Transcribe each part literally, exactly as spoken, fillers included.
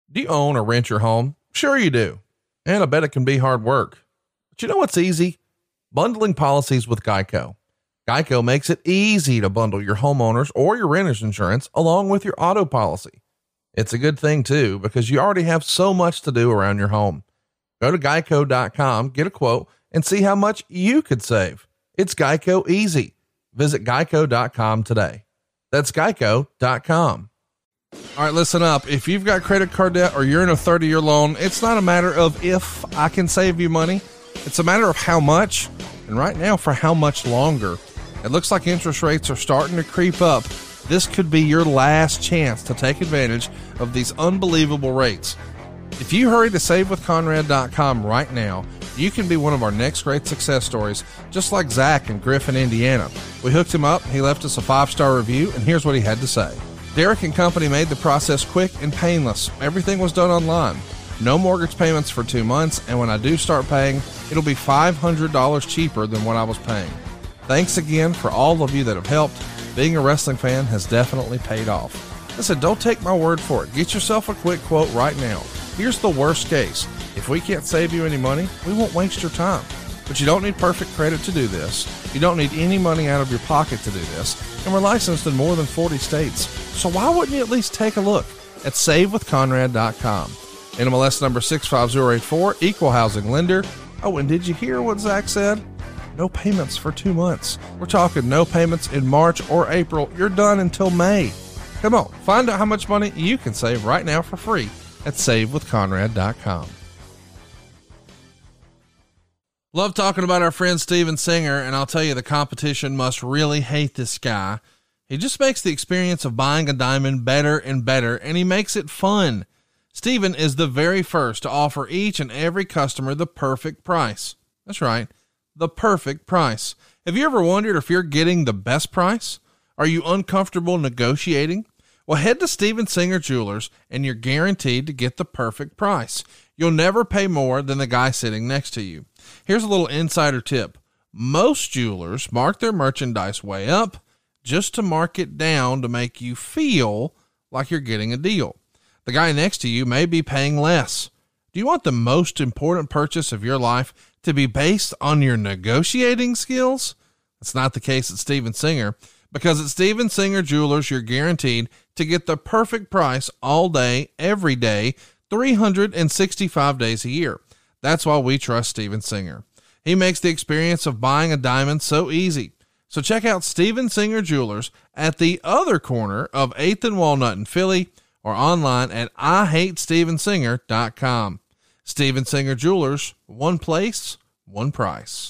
Do you own or rent your home? Sure you do. And I bet it can be hard work. But you know what's easy? Bundling policies with Geico. Geico makes it easy to bundle your homeowners or your renter's insurance along with your auto policy. It's a good thing too, because you already have so much to do around your home. Go to geico dot com, get a quote, and see how much you could save. It's Geico easy. Visit geico dot com today. That's geico dot com. All right, listen up. If you've got credit card debt or you're in a thirty year loan, it's not a matter of if I can save you money. It's a matter of how much, and right now for how much longer. It looks like interest rates are starting to creep up. This could be your last chance to take advantage of these unbelievable rates. If you hurry to save with conrad dot com right now, you can be one of our next great success stories, just like Zach in Griffin, Indiana. We hooked him up, he left us a five-star review, and here's what he had to say. Derek and company made the process quick and painless. Everything was done online. No mortgage payments for two months, and when I do start paying, it'll be five hundred dollars cheaper than what I was paying. Thanks again for all of you that have helped. Being a wrestling fan has definitely paid off. Listen, don't take my word for it. Get yourself a quick quote right now. Here's the worst case. If we can't save you any money, we won't waste your time. But you don't need perfect credit to do this. You don't need any money out of your pocket to do this. And we're licensed in more than forty states. So why wouldn't you at least take a look at save with conrad dot com? N M L S number six five zero eight four, equal housing lender. Oh, and did you hear what Zach said? No payments for two months. We're talking no payments in March or April. You're done until May. Come on, find out how much money you can save right now for free at save with conrad dot com. Love talking about our friend Steven Singer, and I'll tell you, the competition must really hate this guy. He just makes the experience of buying a diamond better and better, and he makes it fun. Steven is the very first to offer each and every customer the perfect price. That's right, the perfect price. Have you ever wondered if you're getting the best price? Are you uncomfortable negotiating? Well, head to Steven Singer Jewelers, and you're guaranteed to get the perfect price. You'll never pay more than the guy sitting next to you. Here's a little insider tip. Most jewelers mark their merchandise way up just to mark it down to make you feel like you're getting a deal. The guy next to you may be paying less. Do you want the most important purchase of your life to be based on your negotiating skills? That's not the case at Steven Singer, because at Steven Singer Jewelers, you're guaranteed to get the perfect price all day, every day, three hundred sixty-five days a year. That's why we trust Steven Singer. He makes the experience of buying a diamond so easy. So check out Steven Singer Jewelers at the other corner of eighth and Walnut in Philly, or online at i hate steven singer dot com. Steven Singer Jewelers, one place, one price.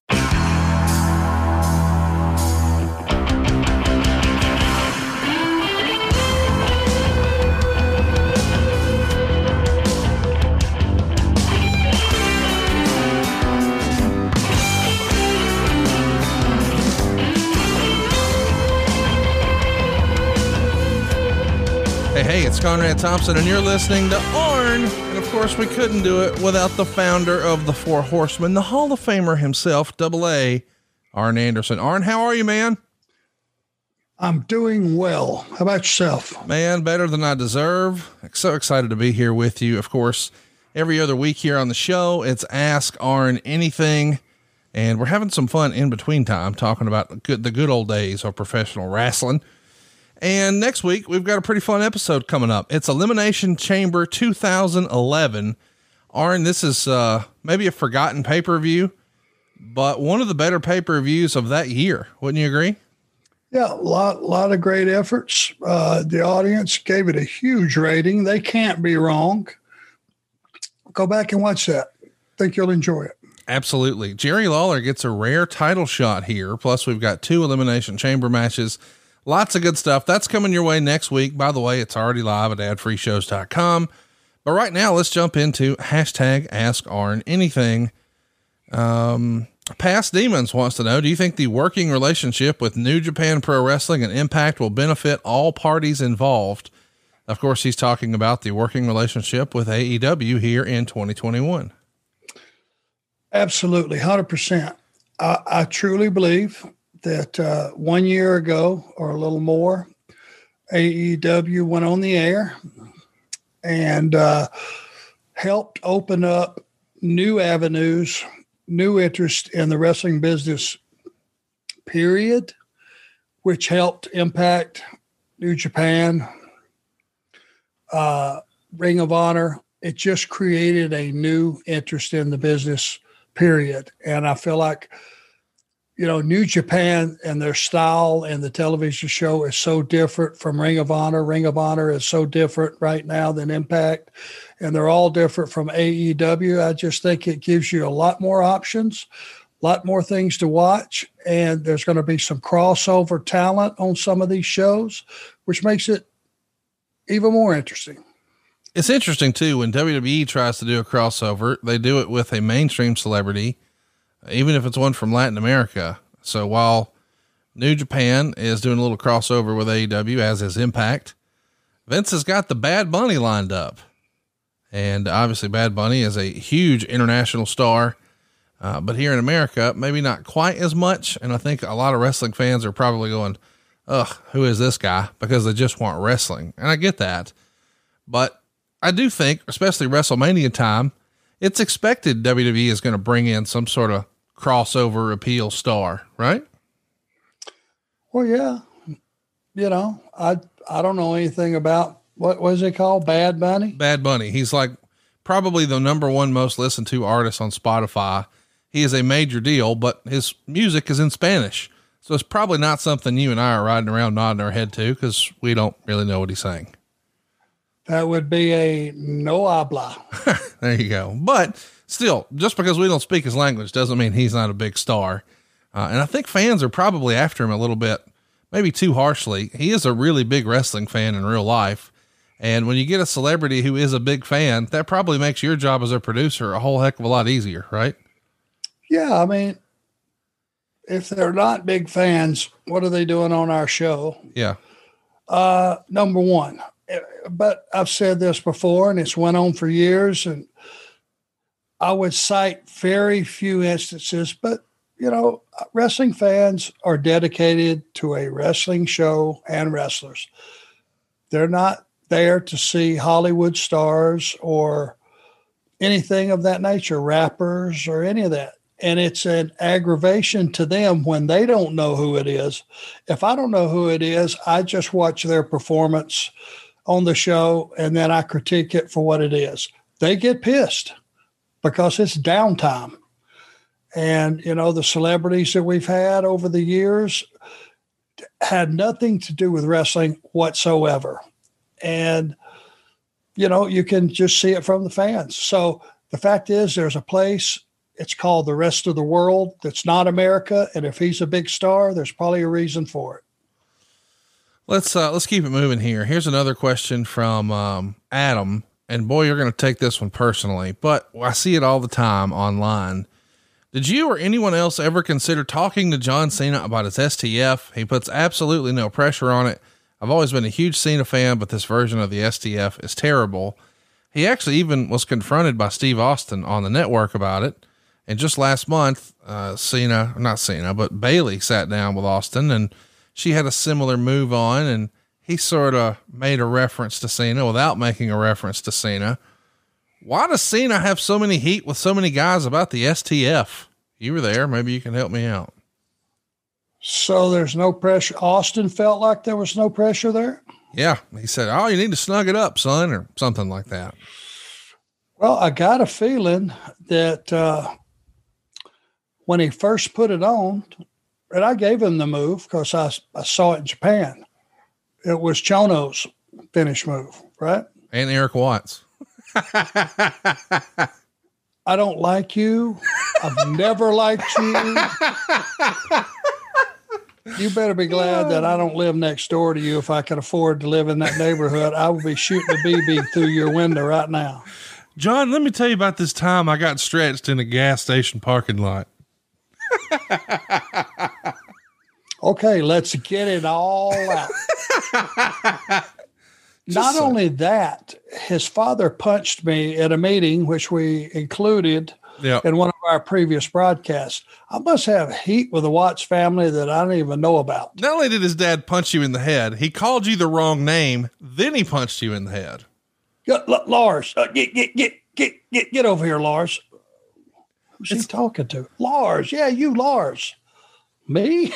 Hey, hey, it's Conrad Thompson, and you're listening to Arn. And of course, we couldn't do it without the founder of the Four Horsemen, the Hall of Famer himself, Double A, Arn Anderson. Arn, how are you, man? I'm doing well. How about yourself? Man, better than I deserve. So excited to be here with you. Of course, every other week here on the show, it's Ask Arn Anything. And we're having some fun in between time talking about the good, the good old days of professional wrestling. And next week, we've got a pretty fun episode coming up. It's Elimination Chamber two thousand eleven. Arn, this is uh, maybe a forgotten pay-per-view, but one of the better pay-per-views of that year. Wouldn't you agree? Yeah, a lot, lot of great efforts. Uh, the audience gave it a huge rating. They can't be wrong. Go back and watch that. Think you'll enjoy it. Absolutely. Jerry Lawler gets a rare title shot here. Plus, we've got two Elimination Chamber matches. Lots of good stuff. That's coming your way next week. By the way, it's already live at ad free shows dot com. But right now, let's jump into hashtag Ask Arn Anything. Um, Past Demons wants to know, do you think the working relationship with New Japan Pro Wrestling and Impact will benefit all parties involved? Of course, he's talking about the working relationship with A E W here in twenty twenty-one. Absolutely. one hundred percent. I, I truly believe that uh, one year ago or a little more, A E W went on the air and uh, helped open up new avenues, new interest in the wrestling business, period, which helped impact New Japan, uh, Ring of Honor. It just created a new interest in the business, period. And I feel like, you know, New Japan and their style and the television show is so different from Ring of Honor. Ring of Honor is so different right now than Impact, and they're all different from A E W. I just think it gives you a lot more options, a lot more things to watch, and there's going to be some crossover talent on some of these shows, which makes it even more interesting. It's interesting too, when W W E tries to do a crossover, they do it with a mainstream celebrity, even if it's one from Latin America. So while New Japan is doing a little crossover with A E W, as is Impact, Vince has got the Bad Bunny lined up. And obviously Bad Bunny is a huge international star. Uh, but here in America, maybe not quite as much. And I think a lot of wrestling fans are probably going, ugh, who is this guy? Because they just want wrestling. And I get that. But I do think, especially WrestleMania time, it's expected W W E is going to bring in some sort of crossover appeal star, right? Well, yeah. You know, I, I don't know anything about, what was it called? Bad Bunny? Bad Bunny. He's like probably the number one most listened to artist on Spotify. He is a major deal, but his music is in Spanish. So it's probably not something you and I are riding around nodding our head to, because we don't really know what he's saying. That would be a no habla. There you go. But still, just because we don't speak his language doesn't mean he's not a big star. Uh, and I think fans are probably after him a little bit, maybe too harshly. He is a really big wrestling fan in real life. And when you get a celebrity who is a big fan, that probably makes your job as a producer a whole heck of a lot easier, right? Yeah. I mean, if they're not big fans, what are they doing on our show? Yeah. Uh, number one, but I've said this before and it's went on for years, and I would cite very few instances, but you know, wrestling fans are dedicated to a wrestling show and wrestlers. They're not there to see Hollywood stars or anything of that nature, rappers or any of that. And it's an aggravation to them when they don't know who it is. If I don't know who it is, I just watch their performance on the show and then I critique it for what it is. They get pissed because it's downtime. And, you know, the celebrities that we've had over the years had nothing to do with wrestling whatsoever. And, you know, you can just see it from the fans. So the fact is there's a place, it's called the rest of the world, that's not America. And if he's a big star, there's probably a reason for it. Let's, uh, let's keep it moving here. Here's another question from, um, Adam, and boy, you're going to take this one personally, but I see it all the time online. Did you or anyone else ever consider talking to John Cena about his S T F? He puts absolutely no pressure on it. I've always been a huge Cena fan, but this version of the S T F is terrible. He actually even was confronted by Steve Austin on the network about it. And just last month, uh, Cena, not Cena, but Bayley sat down with Austin and she had a similar move on, and he sort of made a reference to Cena without making a reference to Cena. Why does Cena have so many heat with so many guys about the S T F? You were there. Maybe you can help me out. So there's no pressure. Austin felt like there was no pressure there. Yeah. He said, oh, you need to snug it up, son, or something like that. Well, I got a feeling that, uh, when he first put it on, and I gave him the move because I, I saw it in Japan. It was Chono's finish move, right? And Eric Watts. I don't like you. I've never liked you. You better be glad that I don't live next door to you. If I could afford to live in that neighborhood, I would be shooting a B B through your window right now. John, let me tell you about this time I got stretched in a gas station parking lot. Okay, let's get it all out. Not so. Only that, his father punched me at a meeting, which we included yep. in one of our previous broadcasts. I must have heat with the Watts family that I don't even know about. Not only did his dad punch you in the head, he called you the wrong name, then he punched you in the head. Get, Lars, uh, get, get, get, get, get, get over here, Lars. Who's he talking to? Lars. Yeah, you, Lars. Me?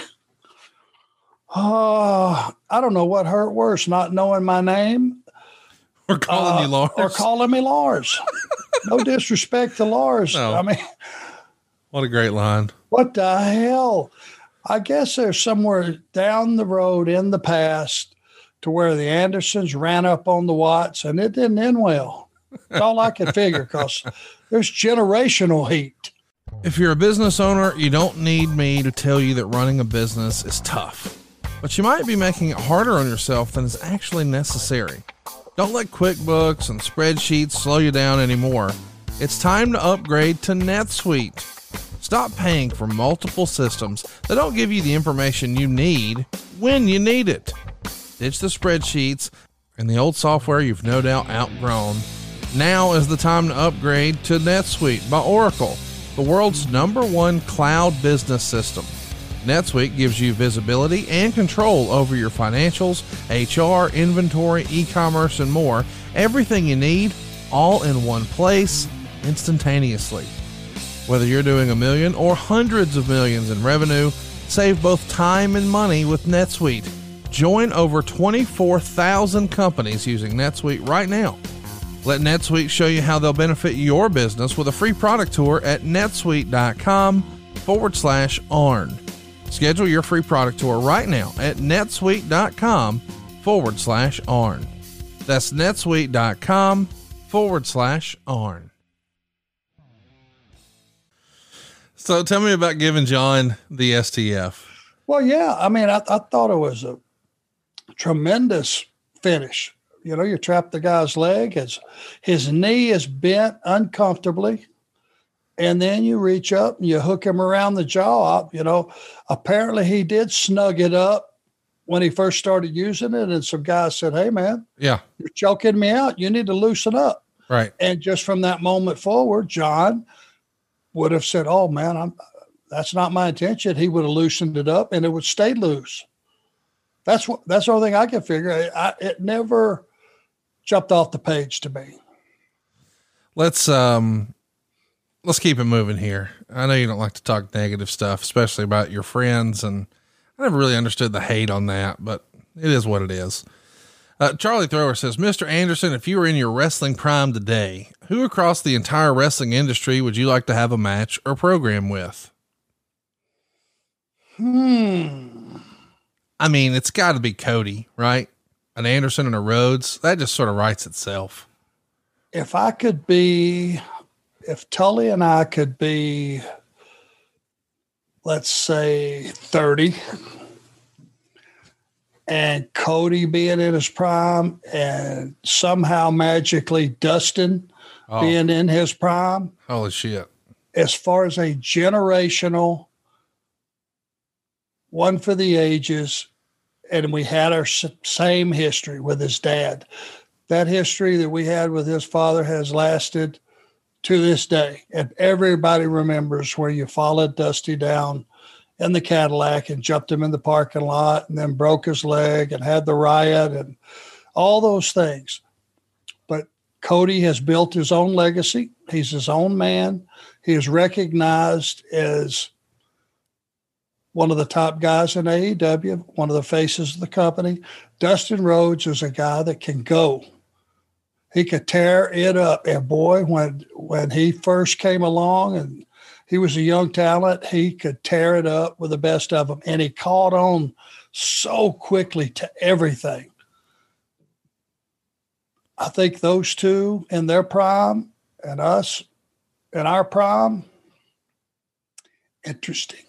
Uh, I don't know what hurt worse, not knowing my name. Or calling uh, you Lars. Or calling me Lars. No disrespect to Lars. No. I mean, what a great line. What the hell? I guess there's somewhere down the road in the past to where the Andersons ran up on the Watts, and it didn't end well. That's all I could figure, because there's generational heat. If you're a business owner, you don't need me to tell you that running a business is tough, but you might be making it harder on yourself than is actually necessary. Don't let QuickBooks and spreadsheets slow you down anymore. It's time to upgrade to NetSuite. Stop paying for multiple systems that don't give you the information you need when you need it. Ditch the spreadsheets and the old software you've no doubt outgrown. Now is the time to upgrade to NetSuite by Oracle, the world's number one cloud business system. NetSuite gives you visibility and control over your financials, H R, inventory, e-commerce, and more. Everything you need, all in one place, instantaneously. Whether you're doing a million or hundreds of millions in revenue, save both time and money with NetSuite. Join over twenty-four thousand companies using NetSuite right now. Let NetSuite show you how they'll benefit your business with a free product tour at netsuite.com forward slash ARN. Schedule your free product tour right now at netsuite.com forward slash ARN. That's netsuite.com forward slash ARN. So tell me about giving John the S T F. Well, yeah. I mean, I, I thought it was a tremendous finish. You know, you trap the guy's leg, his, his knee is bent uncomfortably, and then you reach up and you hook him around the jaw. You know, apparently he did snug it up when he first started using it, and some guys said, hey, man, yeah, you're choking me out. You need to loosen up. Right. And just from that moment forward, John would have said, oh, man, I'm, that's not my intention. He would have loosened it up, and it would stay loose. That's what, that's the only thing I can figure. I, it never jumped off the page to me. Let's, um, let's keep it moving here. I know you don't like to talk negative stuff, especially about your friends. And I never really understood the hate on that, but it is what it is. Uh, Charlie Thrower says, Mister Anderson, if you were in your wrestling prime today, who across the entire wrestling industry would you like to have a match or program with? Hmm. I mean, it's got to be Cody, right? An Anderson and a Rhodes. That just sort of writes itself. If I could be, if Tully and I could be, let's say thirty, and Cody being in his prime, and somehow magically Dustin oh. being in his prime. Holy shit. As far as a generational one for the ages, and we had our same history with his dad. That history that we had with his father has lasted to this day. And everybody remembers where you followed Dusty down in the Cadillac and jumped him in the parking lot and then broke his leg and had the riot and all those things. But Cody has built his own legacy. He's his own man. He is recognized as one of the top guys in A E W, one of the faces of the company. Dustin Rhodes is a guy that can go. He could tear it up. And boy, when when he first came along and he was a young talent, he could tear it up with the best of them. And he caught on so quickly to everything. I think those two in their prime and us in our prime, interesting.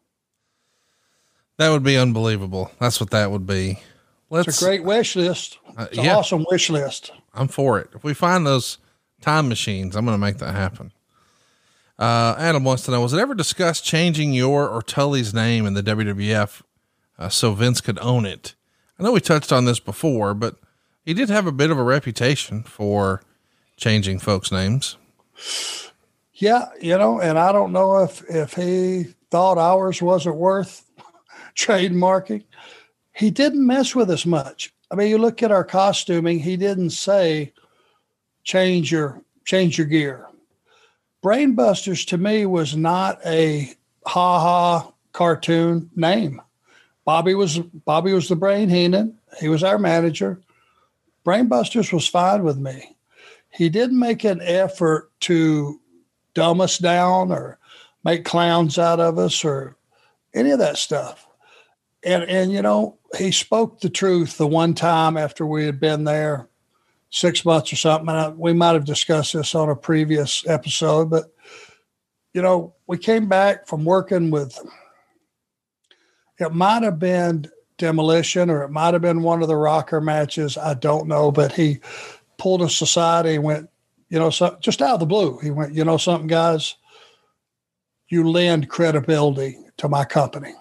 That would be unbelievable. That's what that would be. Let's, it's a great wish list. It's uh, an yeah, awesome wish list. I'm for it. If we find those time machines, I'm going to make that happen. Uh, Adam wants to know, was it ever discussed changing your or Tully's name in the W W F uh, so Vince could own it? I know we touched on this before, but he did have a bit of a reputation for changing folks' names. Yeah. You know, and I don't know if, if he thought ours wasn't worth trademarking. He didn't mess with us much. I mean, you look at our costuming, he didn't say, change your change your gear. Brainbusters to me was not a ha ha cartoon name. Bobby was Bobby was the brain Heenan. He was our manager. Brainbusters was fine with me. He didn't make an effort to dumb us down or make clowns out of us or any of that stuff. And, and you know, he spoke the truth the one time after we had been there six months or something. And I, we might have discussed this on a previous episode, but, you know, we came back from working with, it might have been Demolition or it might have been one of the Rocker matches. I don't know, but he pulled us aside and went, you know, so, just out of the blue, he went, you know, something, guys, you lend credibility to my company.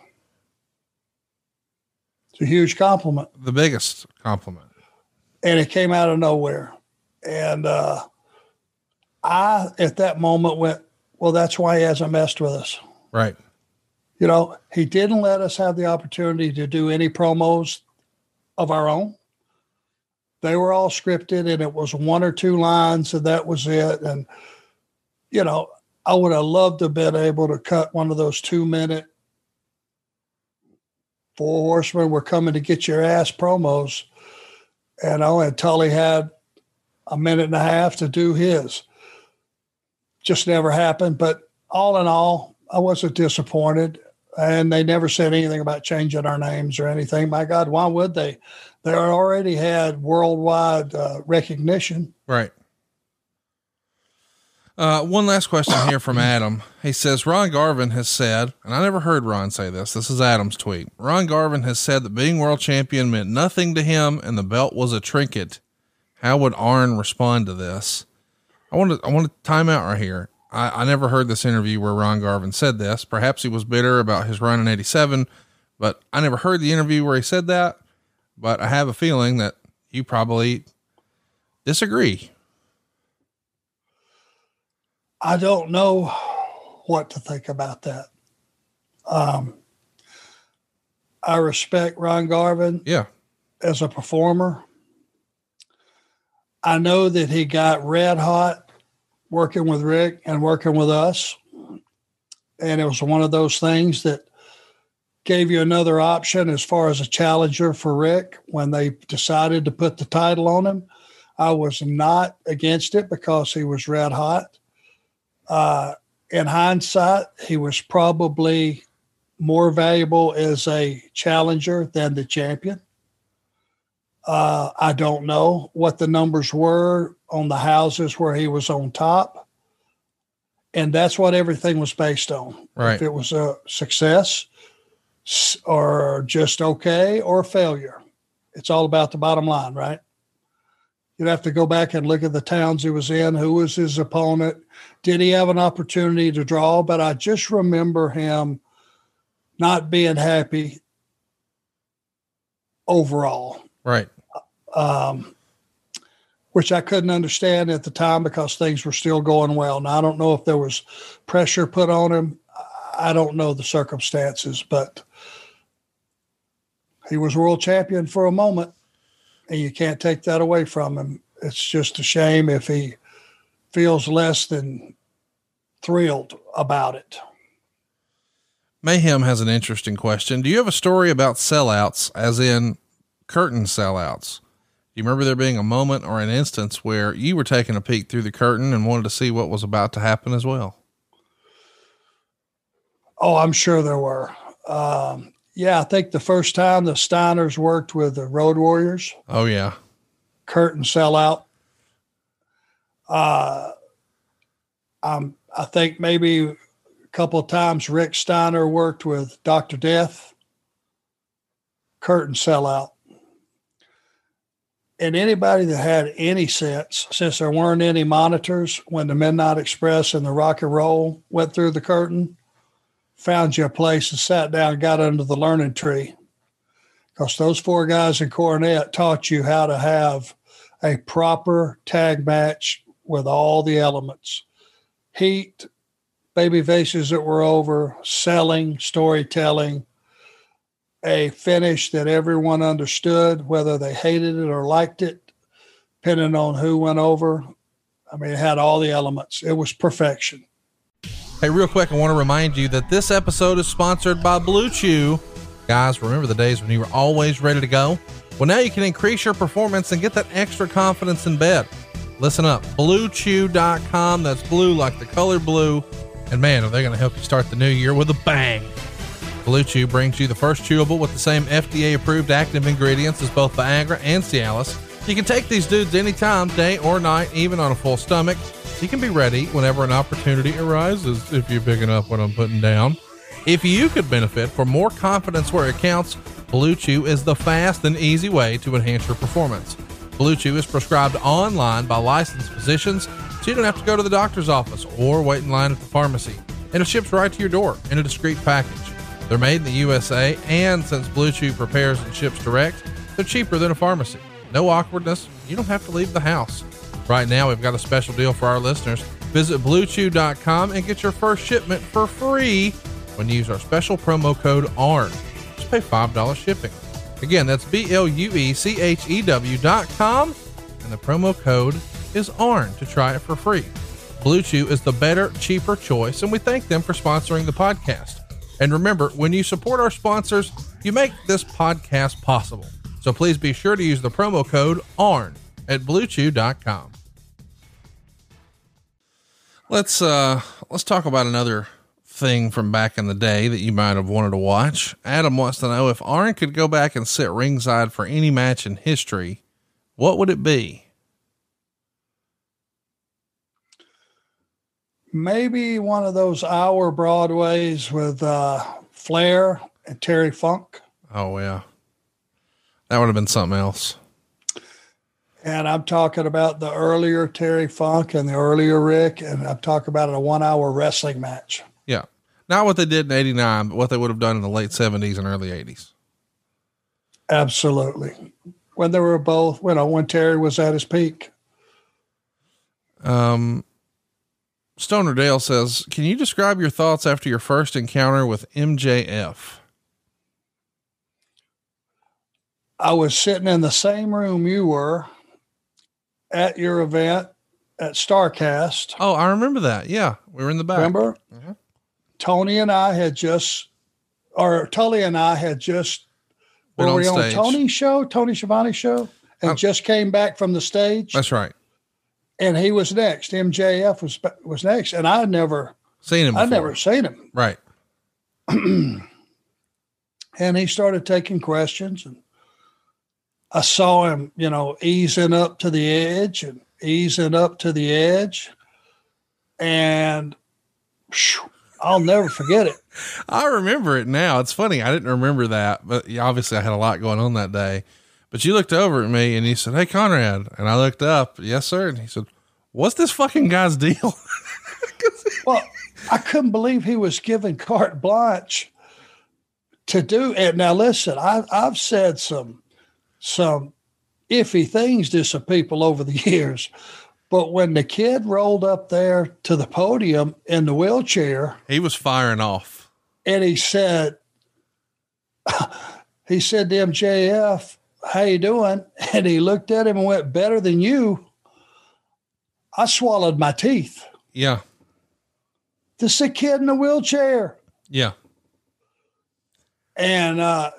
It's a huge compliment. The biggest compliment. And it came out of nowhere. And uh, I, at that moment, went, well, that's why he hasn't messed with us. Right. You know, he didn't let us have the opportunity to do any promos of our own. They were all scripted, and it was one or two lines, and that was it. And, you know, I would have loved to have been able to cut one of those two-minute Four Horsemen were coming to get your ass promos. And oh, and Tully had a minute and a half to do his. Just never happened. But all in all, I wasn't disappointed. And they never said anything about changing our names or anything. My God, why would they? They already had worldwide uh, recognition. Right. Uh, one last question here from Adam. He says, Ron Garvin has said, and I never heard Ron say this. This is Adam's tweet. Ron Garvin has said that being world champion meant nothing to him and the belt was a trinket. How would Arn respond to this? I want to, I want to time out right here. I, I never heard this interview where Ron Garvin said this. Perhaps he was bitter about his run in eighty-seven, but I never heard the interview where he said that, but I have a feeling that you probably disagree. I don't know what to think about that. Um, I respect Ron Garvin. Yeah. As a performer. I know that he got red hot working with Rick and working with us. And it was one of those things that gave you another option as far as a challenger for Rick when they decided to put the title on him. I was not against it because he was red hot. Uh, in hindsight, he was probably more valuable as a challenger than the champion. Uh, I don't know what the numbers were on the houses where he was on top. And that's what everything was based on. Right. If it was a success or just okay or a failure. It's all about the bottom line, right? You'd have to go back and look at the towns he was in. Who was his opponent? Did he have an opportunity to draw? But I just remember him not being happy overall. Right. Um, which I couldn't understand at the time because things were still going well. Now, I don't know if there was pressure put on him. I don't know the circumstances, but he was world champion for a moment. And you can't take that away from him. It's just a shame if he feels less than thrilled about it. Mayhem has an interesting question. Do you have a story about sellouts, as in curtain sellouts? Do you remember there being a moment or an instance where you were taking a peek through the curtain and wanted to see what was about to happen as well? Oh, I'm sure there were. Um, Yeah, I think the first time the Steiners worked with the Road Warriors. Oh, yeah. Curtain sellout. Uh, um, I think maybe a couple of times Rick Steiner worked with Doctor Death. Curtain sellout. And anybody that had any sense, since there weren't any monitors when the Midnight Express and the Rock and Roll went through the curtain, found you a place and sat down and got under the learning tree. Because those four guys in Cornet taught you how to have a proper tag match with all the elements. Heat, baby faces that were over, selling, storytelling, a finish that everyone understood, whether they hated it or liked it, depending on who went over. I mean, it had all the elements. It was perfection. Hey, real quick, I want to remind you that this episode is sponsored by Blue Chew. Guys, remember the days when you were always ready to go? Well, now you can increase your performance and get that extra confidence in bed. Listen up, blue chew dot com. That's blue like the color blue. And man, are they going to help you start the new year with a bang. Blue Chew brings you the first chewable with the same F D A approved active ingredients as both Viagra and Cialis. You can take these dudes anytime, day or night, even on a full stomach. So you can be ready whenever an opportunity arises, if you're picking up what I'm putting down. If you could benefit from more confidence where it counts, Blue Chew is the fast and easy way to enhance your performance. Blue Chew is prescribed online by licensed physicians, so you don't have to go to the doctor's office or wait in line at the pharmacy. And it ships right to your door in a discreet package. They're made in the U S A, and since Blue Chew prepares and ships direct, they're cheaper than a pharmacy. No awkwardness. You don't have to leave the house. Right now, we've got a special deal for our listeners. Visit blue chew dot com and get your first shipment for free when you use our special promo code A R N. Just pay five dollars shipping. Again, that's B L U E C H E W dot com, and the promo code is A R N to try it for free. Blue Chew is the better, cheaper choice, and we thank them for sponsoring the podcast. And remember, when you support our sponsors, you make this podcast possible. So please be sure to use the promo code A R N at blue chew dot com. Let's, uh, let's talk about another thing from back in the day that you might have wanted to watch. Adam wants to know if Arn could go back and sit ringside for any match in history, what would it be? Maybe one of those hour Broadways with uh, Flair and Terry Funk. Oh, yeah. That would have been something else. And I'm talking about the earlier Terry Funk and the earlier Rick, and I'm talking about a one hour wrestling match. Yeah. Not what they did in eighty-nine, but what they would have done in the late seventies and early eighties. Absolutely. When they were both, you know, when Terry was at his peak. Um, Stoner Dale says, can you describe your thoughts after your first encounter with M J F? I was sitting in the same room you were at your event at StarCast. Oh, I remember that. Yeah. We were in the back. Remember? Mm-hmm. Tony and I had just, or Tully and I had just, Been were on we on stage. Tony's show, Tony Schiavone's show, and Oh. just came back from the stage. That's right. And he was next. M J F was was next, and I'd never Seen him before. I'd never seen him. Right. And he started taking questions, and I saw him, you know, easing up to the edge and easing up to the edge, and whew, I'll never forget it. I remember it now. It's funny. I didn't remember that, but yeah, obviously I had a lot going on that day. But you looked over at me and you said, "Hey, Conrad." And I looked up. "Yes, sir." And he said, "What's this fucking guy's deal?" Well, I couldn't believe he was given carte blanche to do it. Now, listen, I, I've said some some iffy things to some people over the years, but when the kid rolled up there to the podium in the wheelchair, He was firing off. and he said, he said to M J F, "How you doing?" And he looked at him and went, "Better than you." I swallowed my teeth. Yeah. This is a kid in a wheelchair. Yeah. And, uh,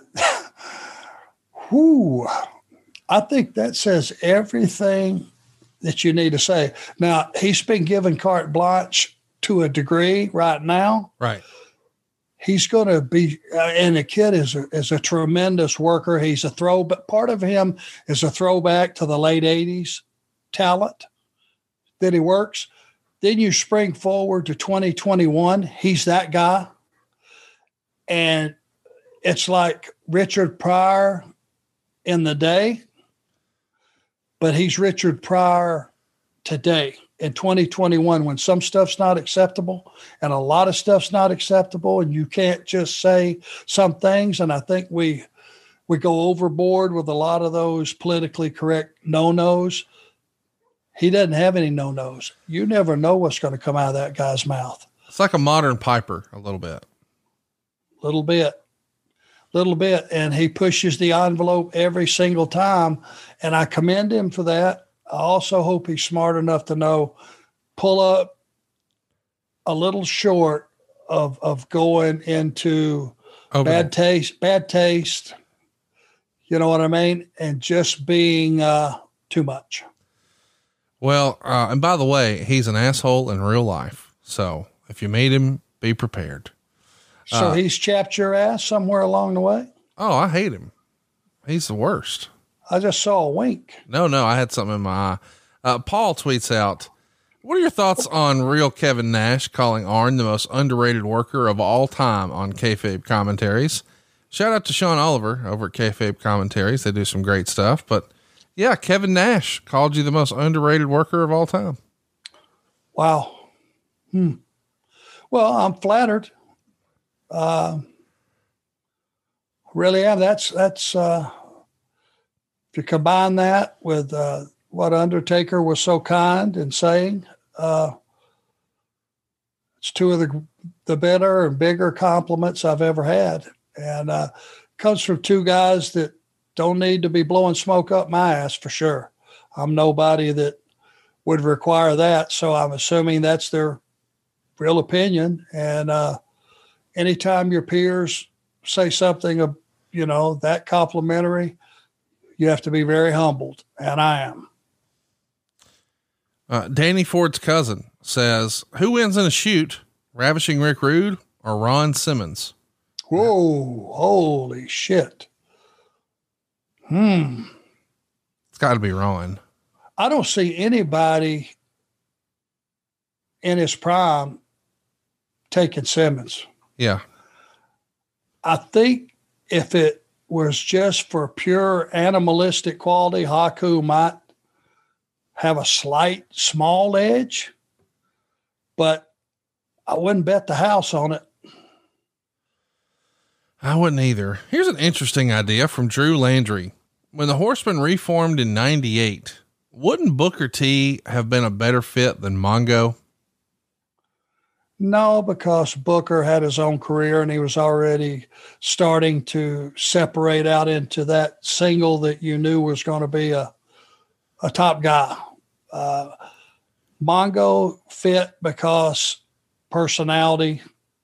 whoo, I think that says everything that you need to say. Now, he's been given carte blanche to a degree right now. Right. He's going to be, uh, and the kid is a, is a tremendous worker. He's a throwback. Part of him is a throwback to the late eighties talent that he works. Then you spring forward to twenty twenty-one. He's that guy. And it's like Richard Pryor in the day, but he's Richard Pryor today in twenty twenty-one, when some stuff's not acceptable and a lot of stuff's not acceptable, and you can't just say some things. And I think we we go overboard with a lot of those politically correct no-nos. He doesn't have any no-nos. You never know what's going to come out of that guy's mouth. It's like a modern Piper a little bit. Little bit, little bit. And he pushes the envelope every single time. And I commend him for that. I also hope he's smart enough to know pull up a little short of of going into Okay. bad taste, bad taste. You know what I mean? And just being uh, too much. Well, uh, and by the way, he's an asshole in real life. So if you meet him, be prepared. So Uh, he's chapped your ass somewhere along the way. Oh, I hate him. He's the worst. I just saw a wink. No, no, I had something in my eye. Uh, Paul tweets out, what are your thoughts on real Kevin Nash calling Arn the most underrated worker of all time on Kayfabe Commentaries? Shout out to Sean Oliver over at Kayfabe Commentaries. They do some great stuff, but yeah, Kevin Nash called you the most underrated worker of all time. Wow. Hmm. Well, I'm flattered. Uh, really am. That's, that's, uh, if you combine that with, uh, what Undertaker was so kind in saying, uh, it's two of the, the better and bigger compliments I've ever had. And, uh, comes from two guys that don't need to be blowing smoke up my ass for sure. I'm nobody that would require that. So I'm assuming that's their real opinion. And, uh, anytime your peers say something, uh, you know, that complimentary, you have to be very humbled. And I am. Uh, Danny Ford's cousin says, who wins in a shoot, Ravishing Rick Rude or Ron Simmons? Whoa, holy shit. Hmm. It's got to be Ron. I don't see anybody in his prime taking Simmons. Yeah. I think if it was just for pure animalistic quality, Haku might have a slight small edge, but I wouldn't bet the house on it. I wouldn't either. Here's an interesting idea from Drew Landry. When the Horsemen reformed in ninety-eight, wouldn't Booker T have been a better fit than Mongo? No, because Booker had his own career and he was already starting to separate out into that single that you knew was going to be a, a top guy. Uh, Mongo fit because personality.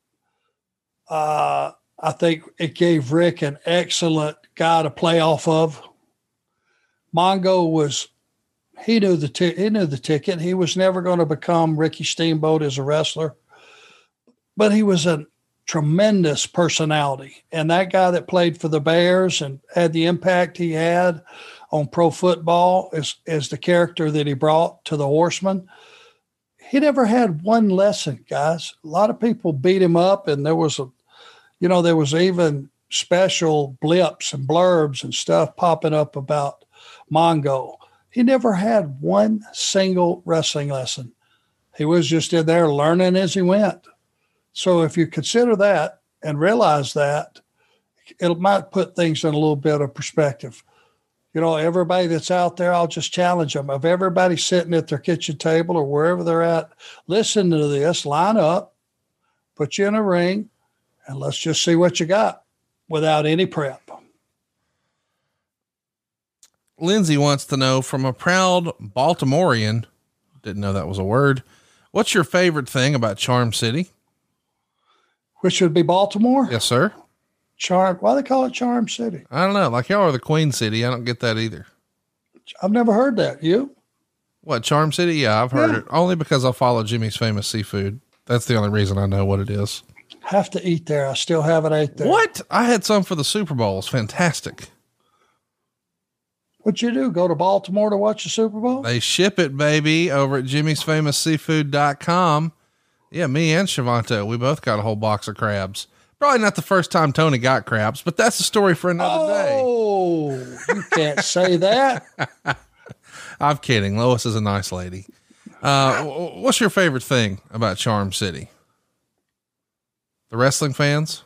Uh, I think it gave Rick an excellent guy to play off of. Mongo was, he knew the t- he knew the ticket. He was never going to become Ricky Steamboat as a wrestler, but he was a tremendous personality. And that guy that played for the Bears and had the impact he had on pro football as, as the character that he brought to the Horsemen, he never had one lesson, guys. A lot of people beat him up, and there was a, you know, there was even special blips and blurbs and stuff popping up about Mongo. He never had one single wrestling lesson. He was just in there learning as he went. So if you consider that and realize that, it might put things in a little bit of perspective. You know, everybody that's out there, I'll just challenge them. Of everybody sitting at their kitchen table or wherever they're at, listen to this, line up, put you in a ring, and let's just see what you got without any prep. Lindsay wants to know, from a proud Baltimorean, didn't know that was a word, what's your favorite thing about Charm City? Which would be Baltimore? Yes, sir. Charm. Why they call it Charm City? I don't know. Like y'all are the Queen City. I don't get that either. I've never heard that. You? What, Charm City? Yeah, I've heard Yeah. it only because I follow Jimmy's Famous Seafood. That's the only reason I know what it is. Have to eat there. I still haven't ate there. What? I had some for the Super Bowl. It's fantastic. What'd you do? Go to Baltimore to watch the Super Bowl? They ship it, baby, over at jimmy's famous seafood dot com. Yeah, me and Shavanto, we both got a whole box of crabs. Probably not the first time Tony got crabs, but that's a story for another day. Oh, you can't say that. I'm kidding. Lois is a nice lady. Uh, w- what's your favorite thing about Charm City? The wrestling fans?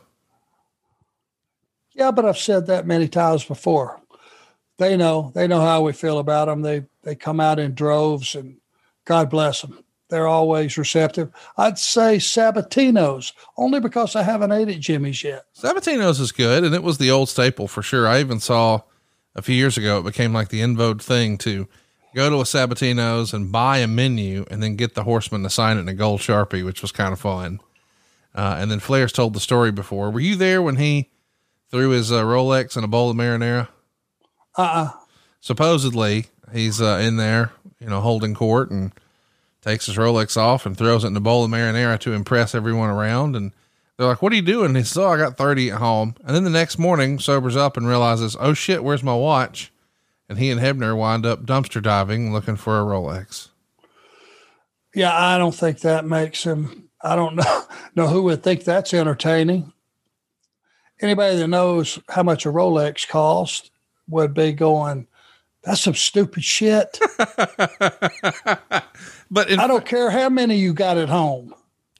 Yeah, but I've said that many times before. They know, they know how we feel about them. They, they come out in droves, and God bless them. They're always receptive. I'd say Sabatino's, only because I haven't ate at Jimmy's yet. Sabatino's is good, and it was the old staple for sure. I even saw a few years ago, it became like the in vogue thing to go to a Sabatino's and buy a menu and then get the horseman to sign it in a gold Sharpie, which was kind of fun. Uh, and then Flair's told the story before. Were you there when he threw his uh, Rolex in a bowl of marinara? Uh-uh. Supposedly he's uh, in there, you know, holding court, and takes his Rolex off and throws it in a bowl of marinara to impress everyone around. And they're like, what are you doing? And he says, oh, I got thirty at home. And then the next morning sobers up and realizes, oh shit, where's my watch? And he and Hebner wind up dumpster diving looking for a Rolex. Yeah, I don't think that makes him, I don't know, know who would think that's entertaining. Anybody that knows how much a Rolex costs would be going, that's some stupid shit. But in, I don't care how many you got at home.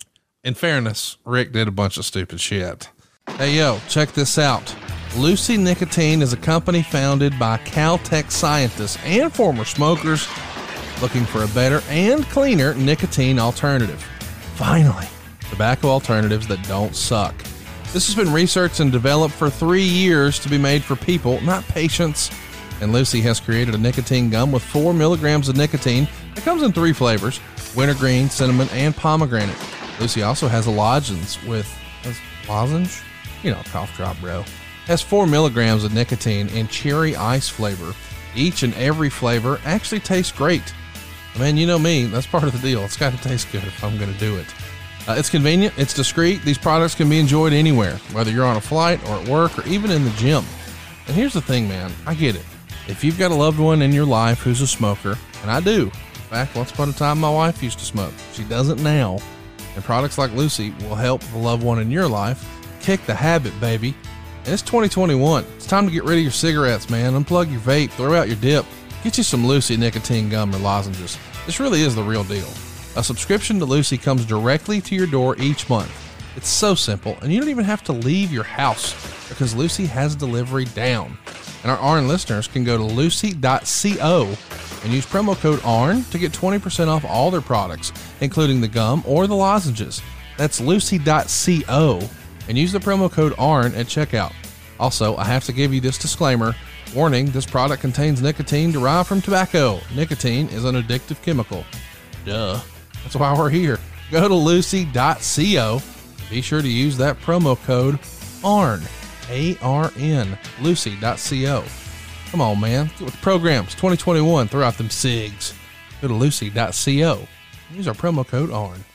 In fairness, Rick did a bunch of stupid shit. Hey, yo, check this out. Lucy Nicotine is a company founded by Caltech scientists and former smokers looking for a better and cleaner nicotine alternative. Finally, tobacco alternatives that don't suck. This has been researched and developed for three years to be made for people, not patients. And Lucy has created a nicotine gum with four milligrams of nicotine that comes in three flavors: wintergreen, cinnamon, and pomegranate. Lucy also has a lozenge with a lozenge, you know, cough drop, bro. Has four milligrams of nicotine in cherry ice flavor. Each and every flavor actually tastes great. Man, you know me, that's part of the deal. It's got to taste good if I'm going to do it. Uh, it's convenient. It's discreet. These products can be enjoyed anywhere, whether you're on a flight or at work or even in the gym. And here's the thing, man, I get it. If you've got a loved one in your life who's a smoker, and I do. In fact, once upon a time, my wife used to smoke. She doesn't now. And products like Lucy will help the loved one in your life kick the habit, baby. And it's twenty twenty-one. It's time to get rid of your cigarettes, man. Unplug your vape, throw out your dip. Get you some Lucy nicotine gum or lozenges. This really is the real deal. A subscription to Lucy comes directly to your door each month. It's so simple, and you don't even have to leave your house because Lucy has delivery down. And our A R N listeners can go to lucy dot co and use promo code A R N to get twenty percent off all their products, including the gum or the lozenges. That's lucy dot co and use the promo code A R N at checkout. Also, I have to give you this disclaimer. Warning, this product contains nicotine derived from tobacco. Nicotine is an addictive chemical. Duh. That's why we're here. Go to lucy dot co. Be sure to use that promo code A R N. A R N. lucy dot co. Come on, man. Get with the programs. twenty twenty-one. Throw out them cigs. Go to lucy dot co. Use our promo code A R N.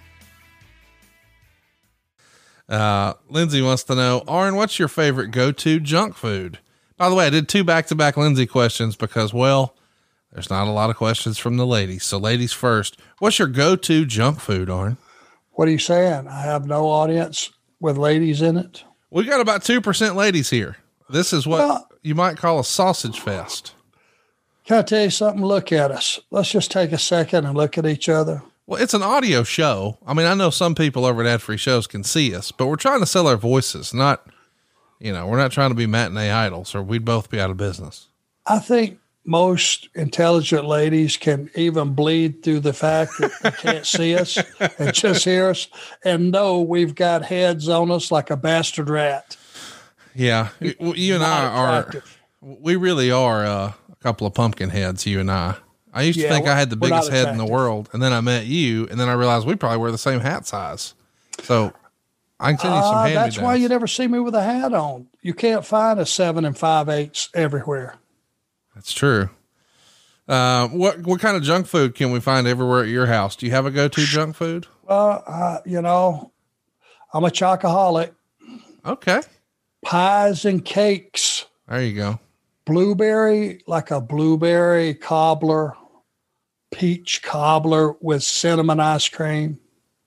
Uh, Lindsay wants to know, Aaron, what's your favorite go-to junk food? By the way, I did two back-to-back Lindsay questions because, well, there's not a lot of questions from the ladies. So ladies first, what's your go-to junk food, Aaron? What are you saying? I have no audience with ladies in it. We got about two percent ladies here. This is what well, you might call a sausage fest. Can I tell you something? Look at us. Let's just take a second and look at each other. Well, it's an audio show. I mean, I know some people over at Ad Free Shows can see us, but we're trying to sell our voices, not, you know, we're not trying to be matinee idols or we'd both be out of business. I think most intelligent ladies can even bleed through the fact that they can't see us and just hear us and know we've got heads on us like a bastard rat. Yeah. You and I are, we really are uh, a couple of pumpkin heads, you and I. I used to yeah, think I had the biggest head in the world, and then I met you, and then I realized we probably wear the same hat size. So I can send you some uh, hand-me-downs. That's why you never see me with a hat on. You can't find a seven and five eighths everywhere. That's true. Uh, what what kind of junk food can we find everywhere at your house? Do you have a go-to junk food? Well, uh, you know, I'm a chocoholic. Okay. Pies and cakes. There you go. Blueberry, like a blueberry cobbler, peach cobbler with cinnamon ice cream.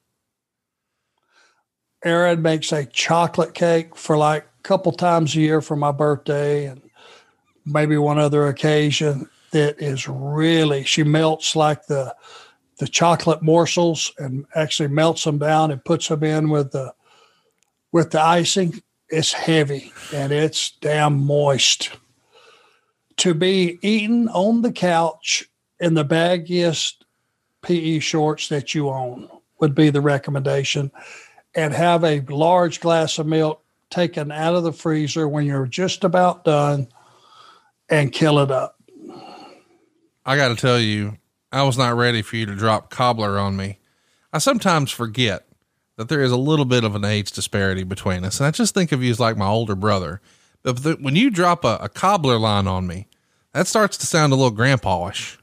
Erin makes a chocolate cake for like a couple times a year for my birthday and maybe one other occasion that is really, she melts like the the chocolate morsels and actually melts them down and puts them in with the with the icing. It's heavy and it's damn moist. To be eaten on the couch in the baggiest P E shorts that you own would be the recommendation, and have a large glass of milk taken out of the freezer when you're just about done and kill it up. I got to tell you, I was not ready for you to drop cobbler on me. I sometimes forget that there is a little bit of an age disparity between us. And I just think of you as like my older brother. But the, when you drop a, a cobbler line on me, that starts to sound a little grandpa-ish.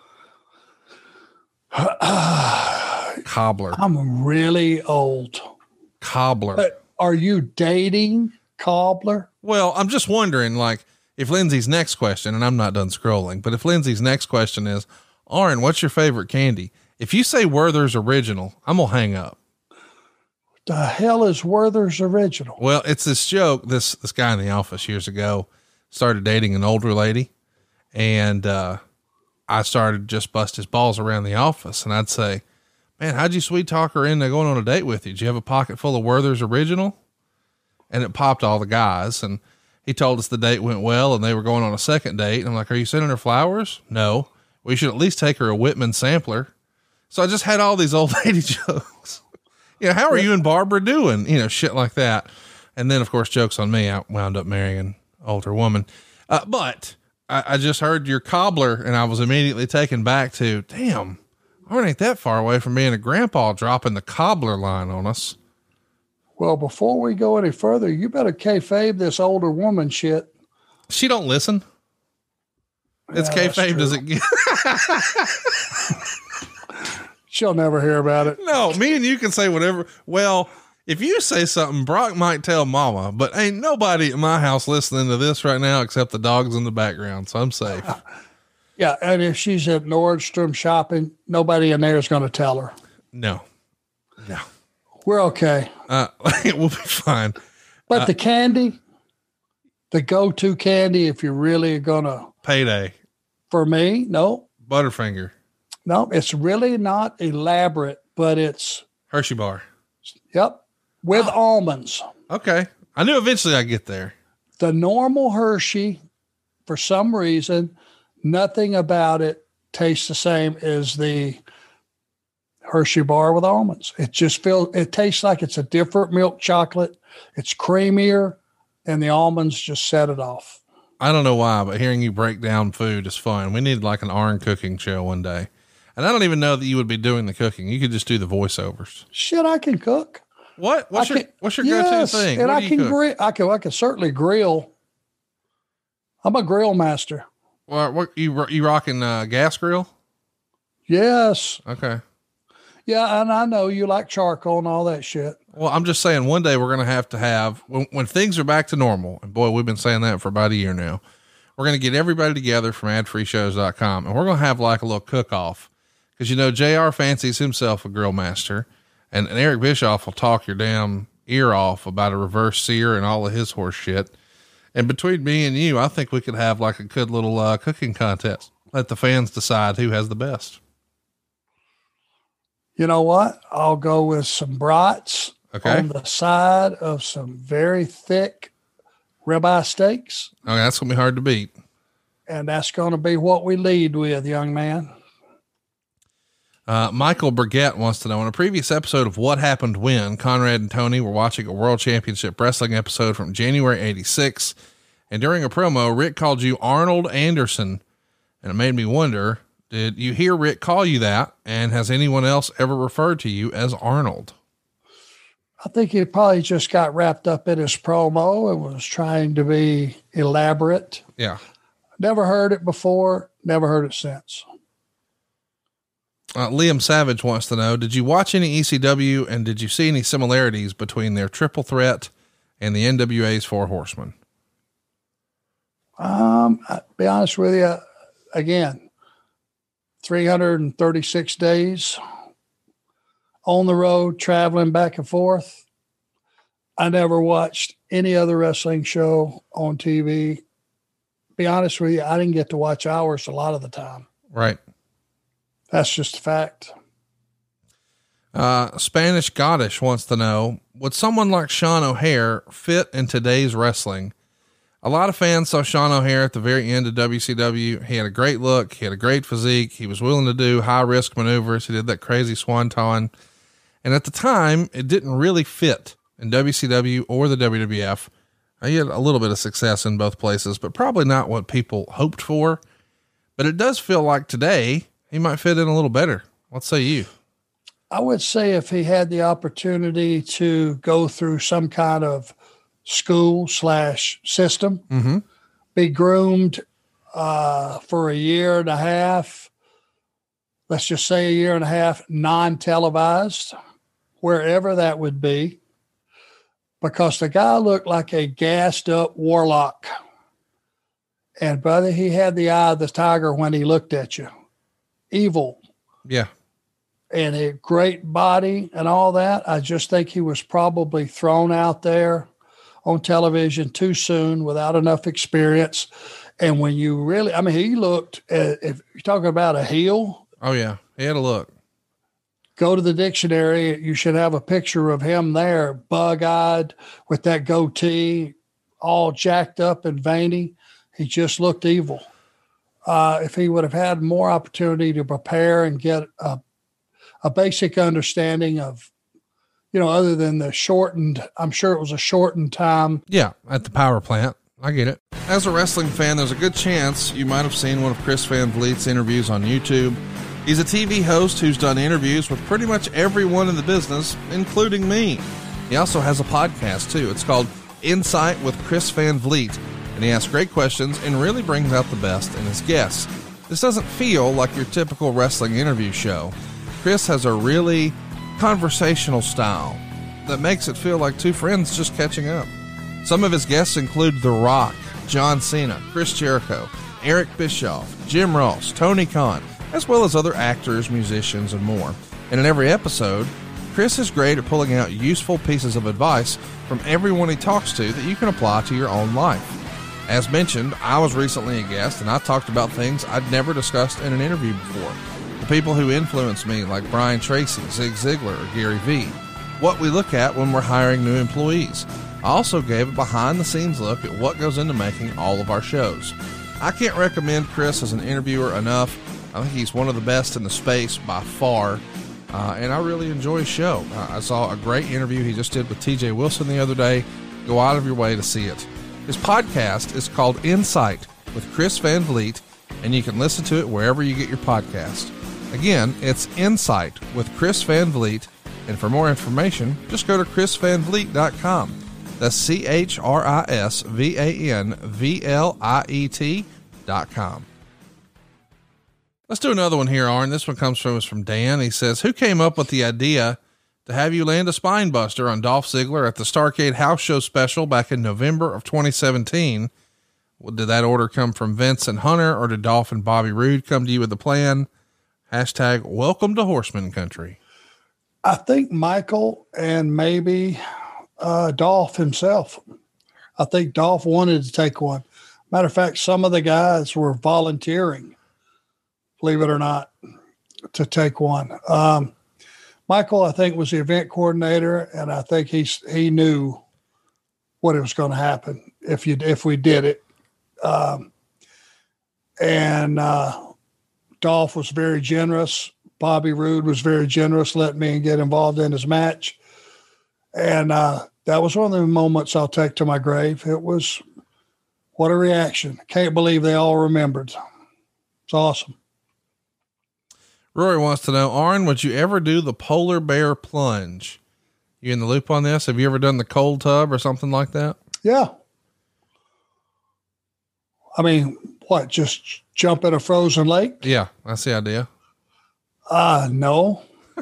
Cobbler. I'm really old. Cobbler. But are you dating cobbler? Well, I'm just wondering, like, if Lindsay's next question, and I'm not done scrolling, but if Lindsay's next question is, Aaron, what's your favorite candy? If you say Werther's Original, I'm going to hang up. The hell is Werther's Original? Well, it's this joke. This, this guy in the office years ago started dating an older lady, and, uh, I started just bust his balls around the office, and I'd say, man, how'd you sweet talk her into going on a date with you? Did you have a pocket full of Werther's Original? And it popped all the guys. And he told us the date went well and they were going on a second date. And I'm like, are you sending her flowers? No, we should at least take her a Whitman sampler. So I just had all these old lady jokes. You know, how are you and Barbara doing? You know, shit like that. And then of course, jokes on me. I wound up marrying an older woman. Uh, but I, I just heard your cobbler and I was immediately taken back to, damn, I ain't that far away from being a grandpa dropping the cobbler line on us. Well, before we go any further, you better kayfabe this older woman shit. She don't listen. It's Yeah, kayfabe. Does it get? She'll never hear about it. No, me and you can say whatever. Well, if you say something, Brock might tell mama, but ain't nobody at my house listening to this right now except the dogs in the background. So I'm safe. Yeah. And if she's at Nordstrom shopping, nobody in there is going to tell her. No, no, we're okay. Uh, we'll be fine. But uh, the candy, the go-to candy, if you're really going to payday for me, no, Butterfinger. No, it's really not elaborate, but it's Hershey bar. Yep. With oh. almonds. Okay. I knew eventually I'd get there. The normal Hershey, for some reason, nothing about it tastes the same as the Hershey bar with almonds. It just feels, it tastes like it's a different milk chocolate. It's creamier and the almonds just set it off. I don't know why, but hearing you break down food is fun. We need like an Arn cooking show one day. And I don't even know that you would be doing the cooking. You could just do the voiceovers. Shit, I can cook. What? What's I your, can, what's your yes, go-to thing? And What I do you can cook? grill. I can, I can certainly grill. I'm a grill master. Well, what you, you rocking a gas grill? Yes. Okay. Yeah. And I know you like charcoal and all that shit. Well, I'm just saying one day we're going to have to have, when, when things are back to normal, and boy, we've been saying that for about a year now, we're going to get everybody together from ad free shows dot com and we're going to have like a little cook off. Cause you know, J R fancies himself a grill master and, and Eric Bischoff will talk your damn ear off about a reverse sear and all of his horse shit. And between me and you, I think we could have like a good little uh, cooking contest. Let the fans decide who has the best. You know what? I'll go with some brats Okay. on the side of some very thick ribeye steaks. Okay. That's going to be hard to beat. And that's going to be what we lead with, young man. Uh, Michael Burgett wants to know, in a previous episode of What Happened When, Conrad and Tony were watching a World Championship Wrestling episode from January eighty-six. And during a promo, Rick called you Arnold Anderson. And it made me wonder, did you hear Rick call you that? And has anyone else ever referred to you as Arnold? I think he probably just got wrapped up in his promo and was trying to be elaborate. Yeah. Never heard it before. Never heard it since. Uh, Liam Savage wants to know, did you watch any E C W and did you see any similarities between their Triple Threat and the N W A's Four Horsemen? Um, I'll be honest with you, again, three hundred thirty-six days on the road, traveling back and forth. I never watched any other wrestling show on T V. Be honest with you, I didn't get to watch ours a lot of the time. Right. That's just a fact. Uh, Spanish Goddess wants to know, would someone like Sean O'Haire fit in today's wrestling? A lot of fans saw Sean O'Haire at the very end of W C W. He had a great look. He had a great physique. He was willing to do high risk maneuvers. He did that crazy swanton. And at the time, it didn't really fit in W C W or the W W F. He had a little bit of success in both places, but probably not what people hoped for. but it does feel like today he might fit in a little better. What say you? I would say if he had the opportunity to go through some kind of school slash system, Mm-hmm. be groomed uh, for a year and a half, let's just say a year and a half, non-televised, wherever that would be, because the guy looked like a gassed up warlock. And brother, he had the eye of the tiger when he looked at you. Evil. Yeah. And a great body and all that. I just think he was probably thrown out there on television too soon without enough experience. And when you really, I mean, he looked, at, if you're talking about a heel. Oh yeah. He had a look. Go to the dictionary. You should have a picture of him there, bug-eyed with that goatee, all jacked up and veiny. He just looked evil. Uh, if he would have had more opportunity to prepare and get a, a basic understanding of, you know, other than the shortened, I'm sure it was a shortened time. Yeah. At the power plant. I get it. As a wrestling fan, there's a good chance you might have seen one of Chris Van Vliet's interviews on YouTube. He's a T V host who's done interviews with pretty much everyone in the business, including me. He also has a podcast too. It's called Insight with Chris Van Vliet, and he asks great questions and really brings out the best in his guests. This doesn't feel like your typical wrestling interview show. Chris has a really conversational style that makes it feel like two friends just catching up. Some of his guests include The Rock, John Cena, Chris Jericho, Eric Bischoff, Jim Ross, Tony Khan, as well as other actors, musicians, and more. And in every episode, Chris is great at pulling out useful pieces of advice from everyone he talks to that you can apply to your own life. As mentioned, I was recently a guest, and I talked about things I'd never discussed in an interview before. The people who influence me, like Brian Tracy, Zig Ziglar, or Gary Vee. What we look at when we're hiring new employees. I also gave a behind-the-scenes look at what goes into making all of our shows. I can't recommend Chris as an interviewer enough. I think he's one of the best in the space by far, uh, and I really enjoy his show. Uh, I saw a great interview he just did with T J Wilson the other day. Go out of your way to see it. His podcast is called Insight with Chris Van Vliet, and you can listen to it wherever you get your podcast. Again, it's Insight with Chris Van Vliet, and for more information, just go to chris van vliet dot com. That's C H R I S V A N V L I E T dot com. Let's do another one here, Arn. This one comes from us from Dan. He says, who came up with the idea to have you land a spine buster on Dolph Ziggler at the Starrcade House Show special back in November of twenty seventeen? Did that order come from Vince and Hunter, or did Dolph and Bobby Roode come to you with the plan? Hashtag welcome to Horseman Country. I think Michael and maybe uh, Dolph himself. I think Dolph wanted to take one. Matter of fact, some of the guys were volunteering, believe it or not, to take one. Um, Michael, I think, was the event coordinator, and I think he's, he knew what it was going to happen if you if we did it. Um, and uh, Dolph was very generous. Bobby Roode was very generous, letting me get involved in his match. And uh, that was one of the moments I'll take to my grave. It was, what a reaction. Can't believe they all remembered. It's awesome. Rory wants to know, Arn, would you ever do the polar bear plunge? You in the loop on this? Have you ever done the cold tub or something like that? Yeah. I mean, what, just jump in a frozen lake? Yeah, that's the idea. Uh, no.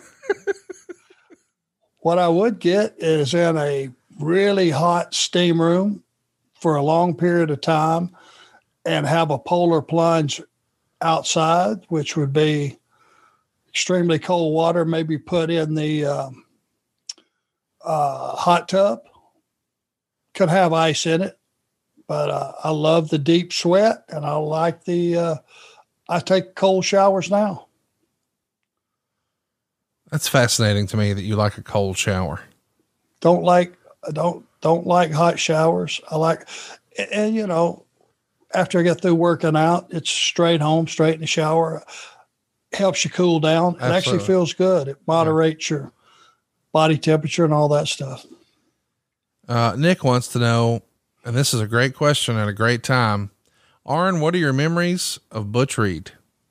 What I would get is in a really hot steam room for a long period of time and have a polar plunge outside, which would be extremely cold water, maybe put in the um, uh, hot tub. Could have ice in it, but uh, I love the deep sweat, and I like the, uh, I take cold showers now. That's fascinating to me that you like a cold shower. Don't like, don't, don't like hot showers. I like, and, and you know, after I get through working out, it's straight home, straight in the shower. Helps you cool down. It Absolutely. Actually feels good. It moderates yeah. your body temperature and all that stuff. Uh, Nick wants to know, and this is a great question at a great time. Aaron, what are your memories of Butch Reed?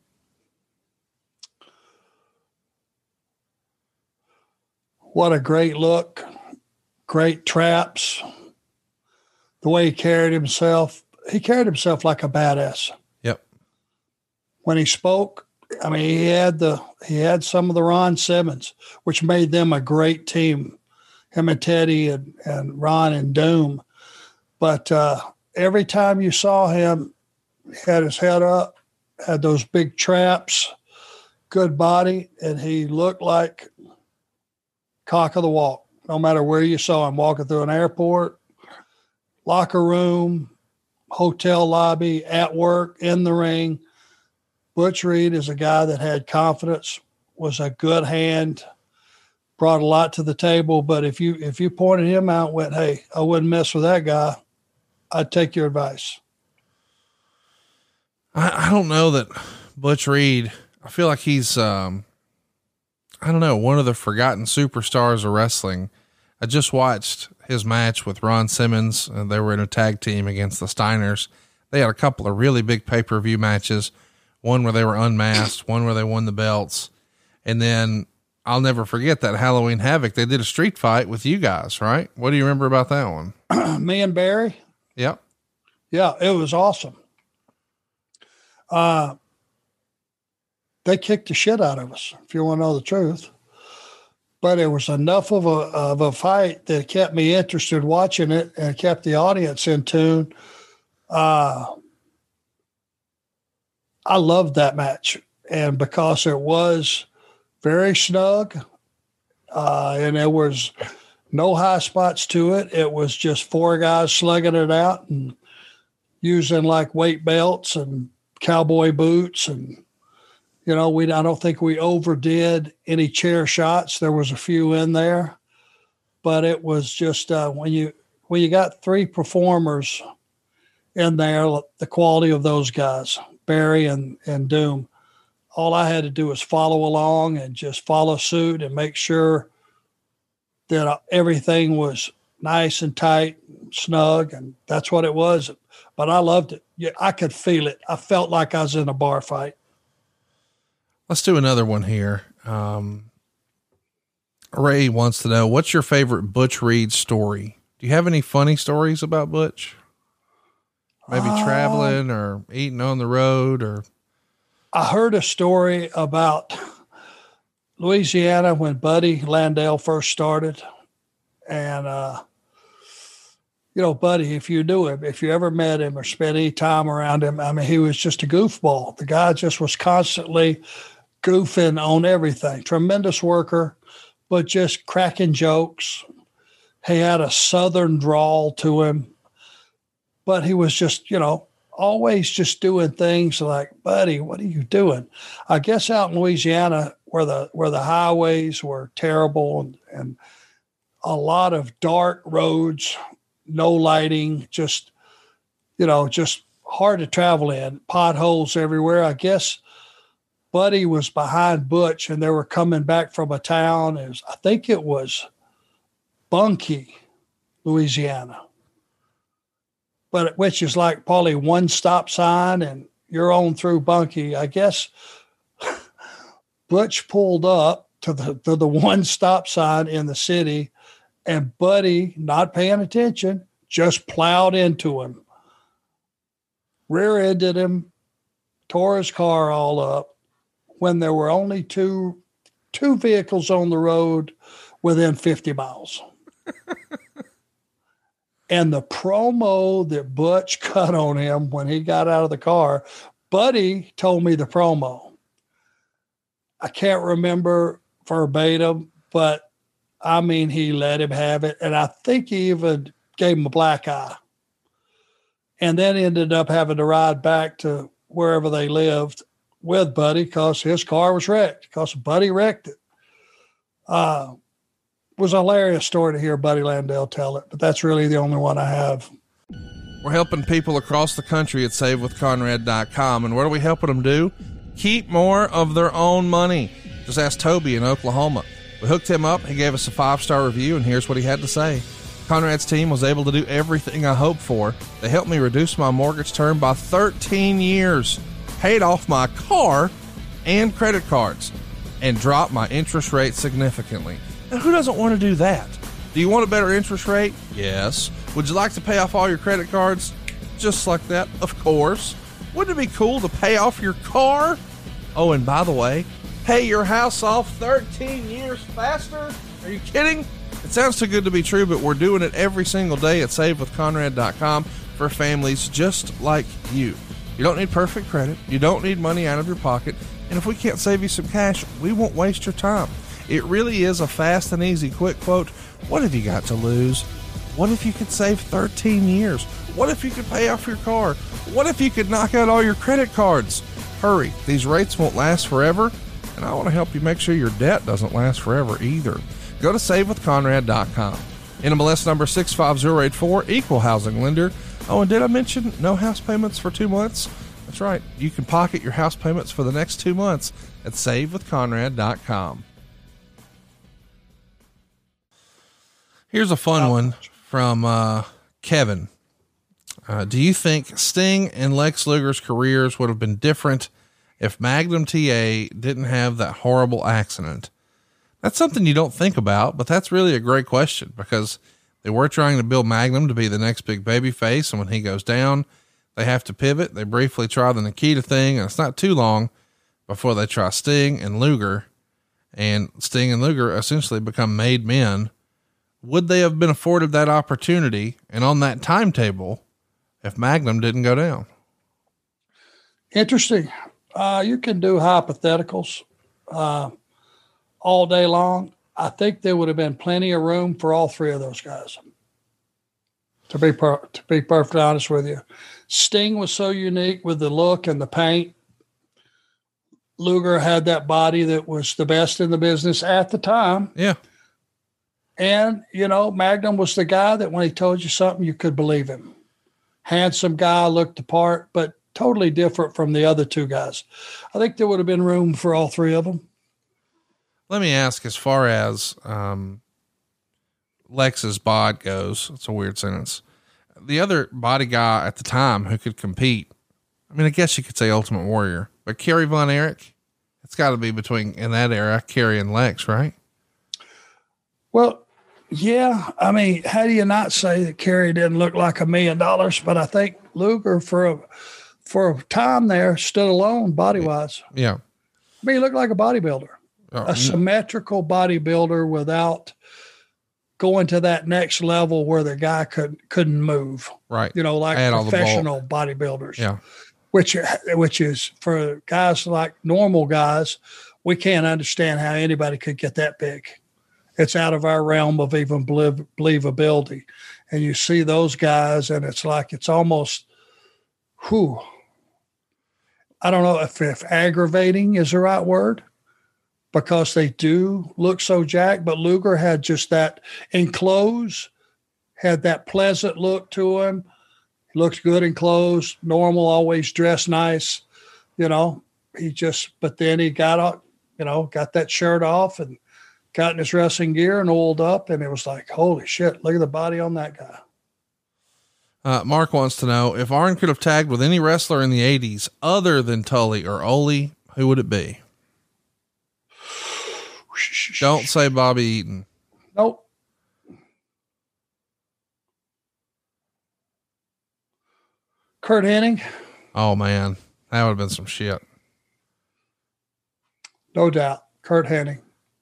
What a great look, great traps, the way he carried himself. He carried himself like a badass. Yep. When he spoke, I mean, he had the, he had some of the Ron Simmons, which made them a great team, him and Teddy and, and Ron and Doom. But uh, every time you saw him, he had his head up, had those big traps, good body, and he looked like cock of the walk, no matter where you saw him, walking through an airport, locker room, hotel lobby, at work, in the ring. Butch Reed is a guy that had confidence, was a good hand, brought a lot to the table. But if you if you pointed him out and went, hey, I wouldn't mess with that guy, I'd take your advice. I, I don't know that Butch Reed, I feel like he's, um, I don't know, one of the forgotten superstars of wrestling. I just watched his match with Ron Simmons, and they were in a tag team against the Steiners. They had a couple of really big pay-per-view matches, one where they were unmasked, one where they won the belts. And then I'll never forget that Halloween Havoc. They did a street fight with you guys, right? What do you remember about that one? Me and Barry. Yep. Yeah, it was awesome. Uh, they kicked the shit out of us, if you want to know the truth. But it was enough of a of a fight that kept me interested watching it and kept the audience in tune. Uh, I loved that match, and because it was very snug, uh, and there was no high spots to it. It was just four guys slugging it out and using like weight belts and cowboy boots, and you know, we I don't think we overdid any chair shots. There was a few in there, but it was just uh, when you when you got three performers in there, the quality of those guys, Barry and and Doom, all I had to do was follow along and just follow suit and make sure that everything was nice and tight, and snug, and that's what it was. But I loved it. Yeah, I could feel it. I felt like I was in a bar fight. Let's do another one here. Um, Ray wants to know, what's your favorite Butch Reed story? Do you have any funny stories about Butch? Maybe uh, traveling or eating on the road, or. I heard a story about Louisiana when Buddy Landale first started. And, uh, you know, Buddy, if you knew him, if you ever met him or spent any time around him, I mean, he was just a goofball. The guy just was constantly goofing on everything. Tremendous worker, but just cracking jokes. He had a Southern drawl to him, but he was just, you know, always just doing things like, Buddy, what are you doing? I guess out in Louisiana where the, where the highways were terrible and, and a lot of dark roads, no lighting, just, you know, just hard to travel in, potholes everywhere. I guess Buddy was behind Butch and they were coming back from a town. It was, I think it was Bunkie, Louisiana, but which is like probably one stop sign and you're on through Bunkie. I guess Butch pulled up to the, to the one stop sign in the city, and Buddy, not paying attention, just plowed into him, rear-ended him, tore his car all up when there were only two two vehicles on the road within fifty miles. And the promo that Butch cut on him when he got out of the car, Buddy told me the promo. I can't remember verbatim, but I mean, he let him have it. And I think he even gave him a black eye. And then ended up having to ride back to wherever they lived with Buddy because his car was wrecked, because Buddy wrecked it. Uh, it was a hilarious story to hear Buddy Landale tell it, but that's really the only one I have. We're helping people across the country at save with conrad dot com. And what are we helping them do? Keep more of their own money. Just ask Toby in Oklahoma. We hooked him up. He gave us a five-star review, and here's what he had to say. Conrad's team was able to do everything I hoped for. They helped me reduce my mortgage term by thirteen years, paid off my car and credit cards, and dropped my interest rate significantly. Now, who doesn't want to do that? Do you want a better interest rate? Yes. Would you like to pay off all your credit cards? Just like that? Of course. Wouldn't it be cool to pay off your car? Oh, and by the way, pay your house off thirteen years faster? Are you kidding? It sounds too good to be true, but we're doing it every single day at save with conrad dot com for families just like you. You don't need perfect credit. You don't need money out of your pocket. And if we can't save you some cash, we won't waste your time. It really is a fast and easy quick quote. What have you got to lose? What if you could save thirteen years? What if you could pay off your car? What if you could knock out all your credit cards? Hurry. These rates won't last forever, and I want to help you make sure your debt doesn't last forever either. Go to save with conrad dot com. N M L S number six five zero eight four, equal housing lender. Oh, and did I mention no house payments for two months? That's right. You can pocket your house payments for the next two months at save with conrad dot com. Here's a fun one from uh, Kevin. Uh, do you think Sting and Lex Luger's careers would have been different if Magnum T A didn't have that horrible accident? That's something you don't think about, but that's really a great question because they were trying to build Magnum to be the next big baby face. And when he goes down, they have to pivot. They briefly try the Nikita thing, and it's not too long before they try Sting and Luger, and Sting and Luger essentially become made men. Would they have been afforded that opportunity and on that timetable if Magnum didn't go down? Interesting. Uh, you can do hypotheticals uh, all day long. I think there would have been plenty of room for all three of those guys. To be per- to be perfectly honest with you, Sting was so unique with the look and the paint. Luger had that body that was the best in the business at the time. Yeah. And, you know, Magnum was the guy that when he told you something, you could believe him. Handsome guy, looked the part, but totally different from the other two guys. I think there would have been room for all three of them. Let me ask, as far as um, Lex's bod goes, it's a weird sentence. The other body guy at the time who could compete, I mean, I guess you could say Ultimate Warrior, but Kerry Von Erich, it's got to be between, in that era, Kerry and Lex, right? Well, yeah. I mean, how do you not say that Kerry didn't look like a million dollars? But I think Luger, for a, for a time there, stood alone body-wise. Yeah. I mean, he looked like a bodybuilder. Oh, A symmetrical bodybuilder without going to that next level where the guy could, couldn't move. Right. You know, like Add all the professional bodybuilders. Yeah. Which, which is for guys like normal guys, we can't understand how anybody could get that big. It's out of our realm of even believe, believability. And you see those guys and it's like, it's almost, whew. I don't know if, if aggravating is the right word, because they do look so jacked, but Luger had just that in clothes, had that pleasant look to him. He looked good in clothes, normal, always dressed nice, you know, he just, but then he got up, you know, got that shirt off and got in his wrestling gear and oiled up. And it was like, holy shit, look at the body on that guy. Uh, Mark wants to know if Arn could have tagged with any wrestler in the eighties other than Tully or Ole, who would it be? Don't say Bobby Eaton. Nope. Kurt Hennig. Oh man, that would have been some shit. No doubt. Kurt Hennig.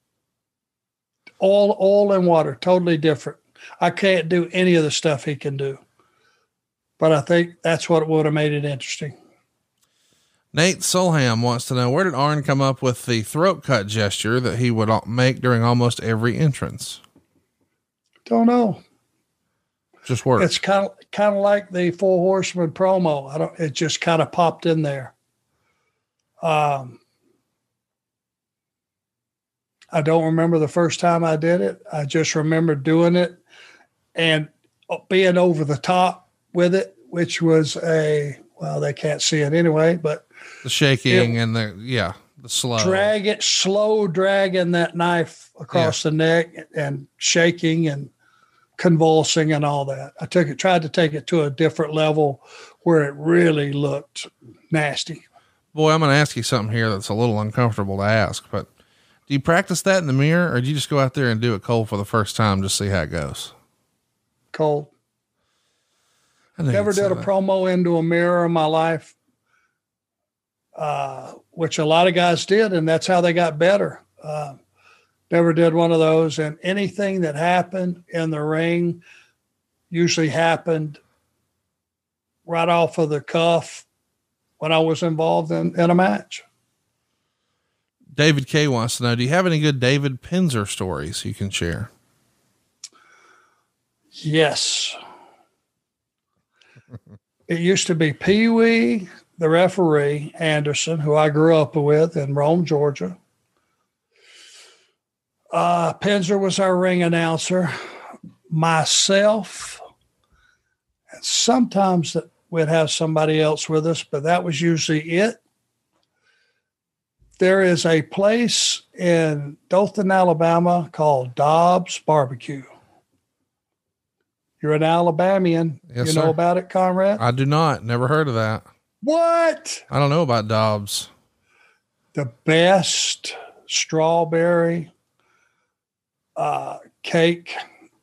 All, oil and water, totally different. I can't do any of the stuff he can do, but I think that's what would have made it interesting. Nate Solham wants to know, where did Arn come up with the throat cut gesture that he would make during almost every entrance? Don't know. Just work. It's kind of, kind of like the Four Horsemen promo. I don't, it just kind of popped in there. Um, I don't remember the first time I did it. I just remember doing it and being over the top with it, which was a, well, they can't see it anyway, but the shaking it, and the, yeah, the slow drag it, slow dragging that knife across yeah. the neck and shaking. And convulsing and all that. I took it, tried to take it to a different level where it really looked nasty. Boy, I'm going to ask you something here that's a little uncomfortable to ask, but do you practice that in the mirror, or do you just go out there and do it cold for the first time to see how it goes? Cold. Never did a that. promo into a mirror in my life, uh, which a lot of guys did, and that's how they got better. Uh, never did one of those, and anything that happened in the ring usually happened right off of the cuff when I was involved in, in a match. David K wants to know, do you have any good David Penzer stories you can share? Yes. It used to be Pee Wee, the referee, Anderson, who I grew up with in Rome, Georgia. Uh, Penzer was our ring announcer. Myself, and sometimes we'd have somebody else with us, but that was usually it. There is a place in Dothan, Alabama called Dobbs Barbecue. You're an Alabamian. Yes, you sir. know about it, Conrad? I do not. Never heard of that. What? I don't know about Dobbs. The best strawberry uh, cake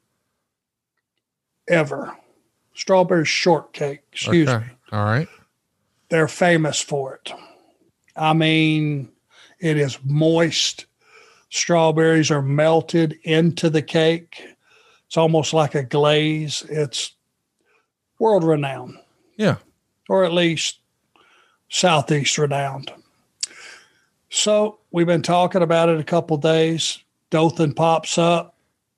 ever. Strawberry shortcake. Excuse okay. me. All right. They're famous for it. I mean, it is moist. Strawberries are melted into the cake. It's almost like a glaze. It's world renowned. Yeah. Or at least Southeast renowned. So we've been talking about it a couple of days. Dothan pops up.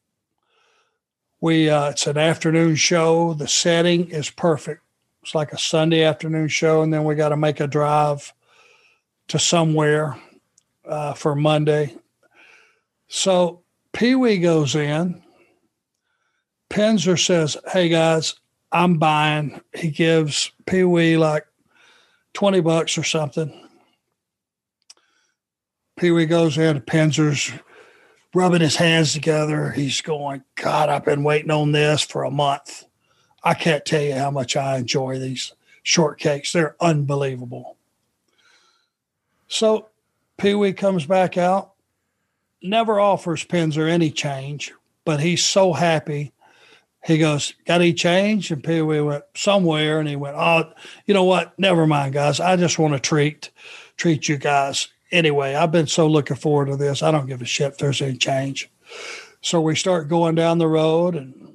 We uh, it's an afternoon show. The setting is perfect. It's like a Sunday afternoon show, and then we got to make a drive to somewhere uh, for Monday. So Pee Wee goes in. Penzer says, "Hey guys, I'm buying." He gives Pee Wee like twenty bucks or something. Pee Wee goes in, Penzer's rubbing his hands together. He's going, "God, I've been waiting on this for a month. I can't tell you how much I enjoy these shortcakes. They're unbelievable." So Pee Wee comes back out, never offers Penzer any change, but he's so happy. He goes, "Got any change?" And Pee Wee went, "Somewhere." And he went, "Oh, you know what? Never mind, guys. I just want to treat, treat you guys. Anyway, I've been so looking forward to this. I don't give a shit if there's any change." So we start going down the road, and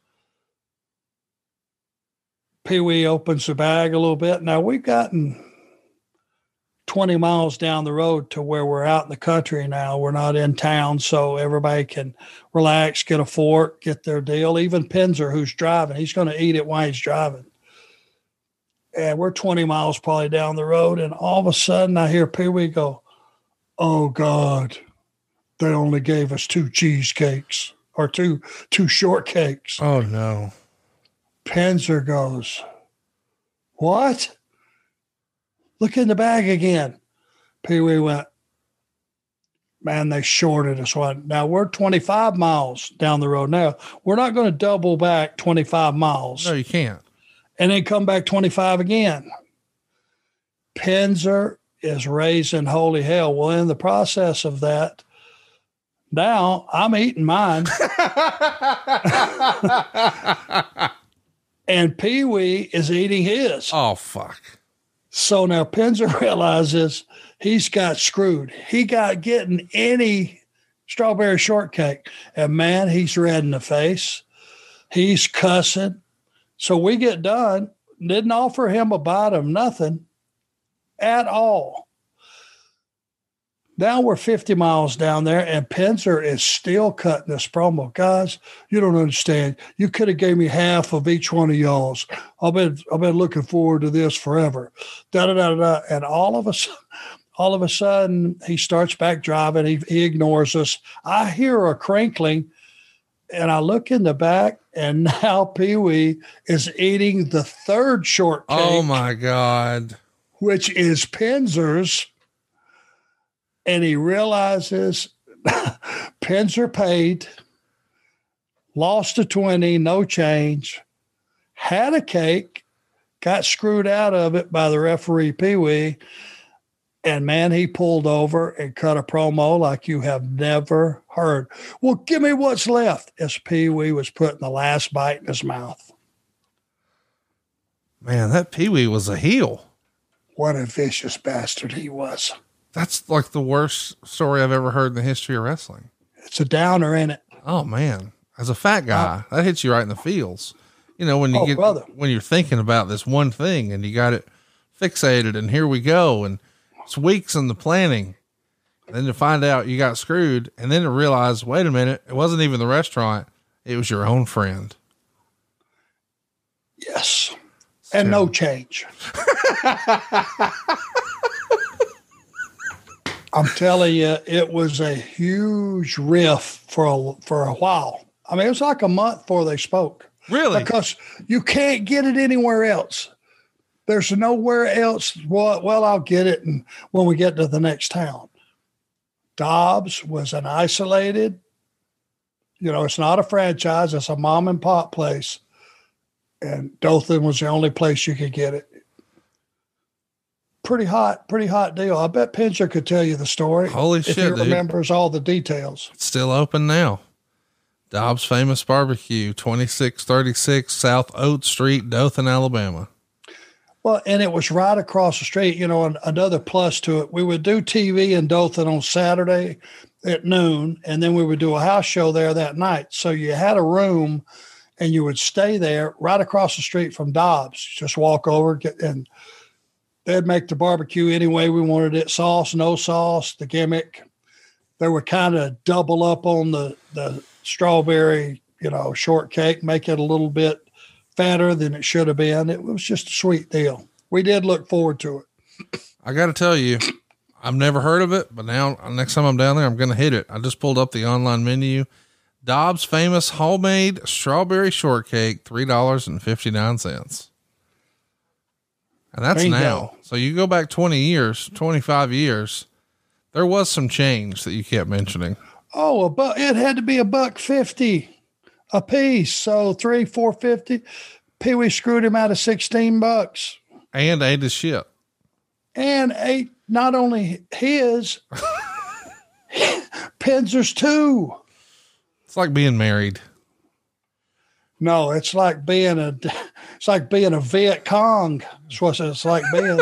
Pee Wee opens the bag a little bit. Now we've gotten twenty miles down the road to where we're out in the country now. We're not in town, so everybody can relax, get a fork, get their deal. Even Penzer, who's driving, he's going to eat it while he's driving. And we're twenty miles probably down the road, and all of a sudden I hear Pee Wee go, "Oh God, they only gave us two cheesecakes or two two shortcakes." Oh no. Penzer goes, "What? Look in the bag again." Pee Wee went, "Man, they shorted us one." Now we're twenty-five miles down the road. Now we're not going to double back twenty-five miles. No, you can't. And then come back twenty-five again. Penzer is raising holy hell. Well, in the process of that, now I'm eating mine. And Pee Wee is eating his. Oh, fuck. So now Penzer realizes he's got screwed. He got getting any strawberry shortcake. And man, he's red in the face. He's cussing. So we get done, didn't offer him a bite of nothing at all. Now we're fifty miles down there, and Penzer is still cutting this promo. "Guys, you don't understand. You could have gave me half of each one of y'all's. I've been I've been looking forward to this forever." Da da da da. And all of a sudden, all of a sudden, he starts back driving. He he ignores us. I hear a crinkling, and I look in the back, and now Pee Wee is eating the third shortcake. Oh my God. Which is Penzer's. And he realizes Penzer paid, lost a twenty, no change, had a cake, got screwed out of it by the referee, Pee Wee. And man, he pulled over and cut a promo like you have never heard. Well, give me what's left as Pee Wee was putting the last bite in his mouth. Man, that Pee Wee was a heel. What a vicious bastard he was. That's like the worst story I've ever heard in the history of wrestling. It's a downer, ain't it? Oh man. As a fat guy, that hits you right in the feels. You know, when you oh, get, brother. when you're thinking about this one thing and you got it fixated and here we go. And it's weeks in the planning. And then to find out you got screwed and then to realize, wait a minute, it wasn't even the restaurant. It was your own friend. Yes. And no change. I'm telling you, it was a huge riff for a, for a while. I mean, it was like a month before they spoke. Really? Because you can't get it anywhere else. There's nowhere else. Well, well, I'll get it and when we get to the next town. Dobbs was an isolated, you know, it's not a franchise. It's a mom and pop place. And Dothan was the only place you could get it. Pretty hot, pretty hot deal. I bet Pincher could tell you the story. Holy if shit, he dude. remembers all the details. It's still open now. Dobbs Famous Barbecue, twenty-six thirty-six South Oates Street, Dothan, Alabama. Well, and it was right across the street. You know, and another plus to it, we would do T V in Dothan on Saturday at noon, and then we would do a house show there that night. So you had a room and you would stay there right across the street from Dobbs. Just walk over, get, and they'd make the barbecue any way we wanted it. Sauce, no sauce, the gimmick. They would kind of double up on the, the strawberry, you know, shortcake, make it a little bit fatter than it should have been. It was just a sweet deal. We did look forward to it. I got to tell you, I've never heard of it, but now next time I'm down there, I'm going to hit it. I just pulled up the online menu. Dobbs Famous Homemade Strawberry Shortcake, three dollars and fifty-nine cents. And that's There you now. go. So you go back twenty years, twenty-five years, there was some change that you kept mentioning. Oh, a bu- it had to be a buck fifty a piece. So three, four fifty. Pee Wee screwed him out of sixteen bucks. And ate his shit. And ate not only his, Pinzer's too. It's like being married. No, it's like being a, it's like being a Viet Cong. That's what it's like being.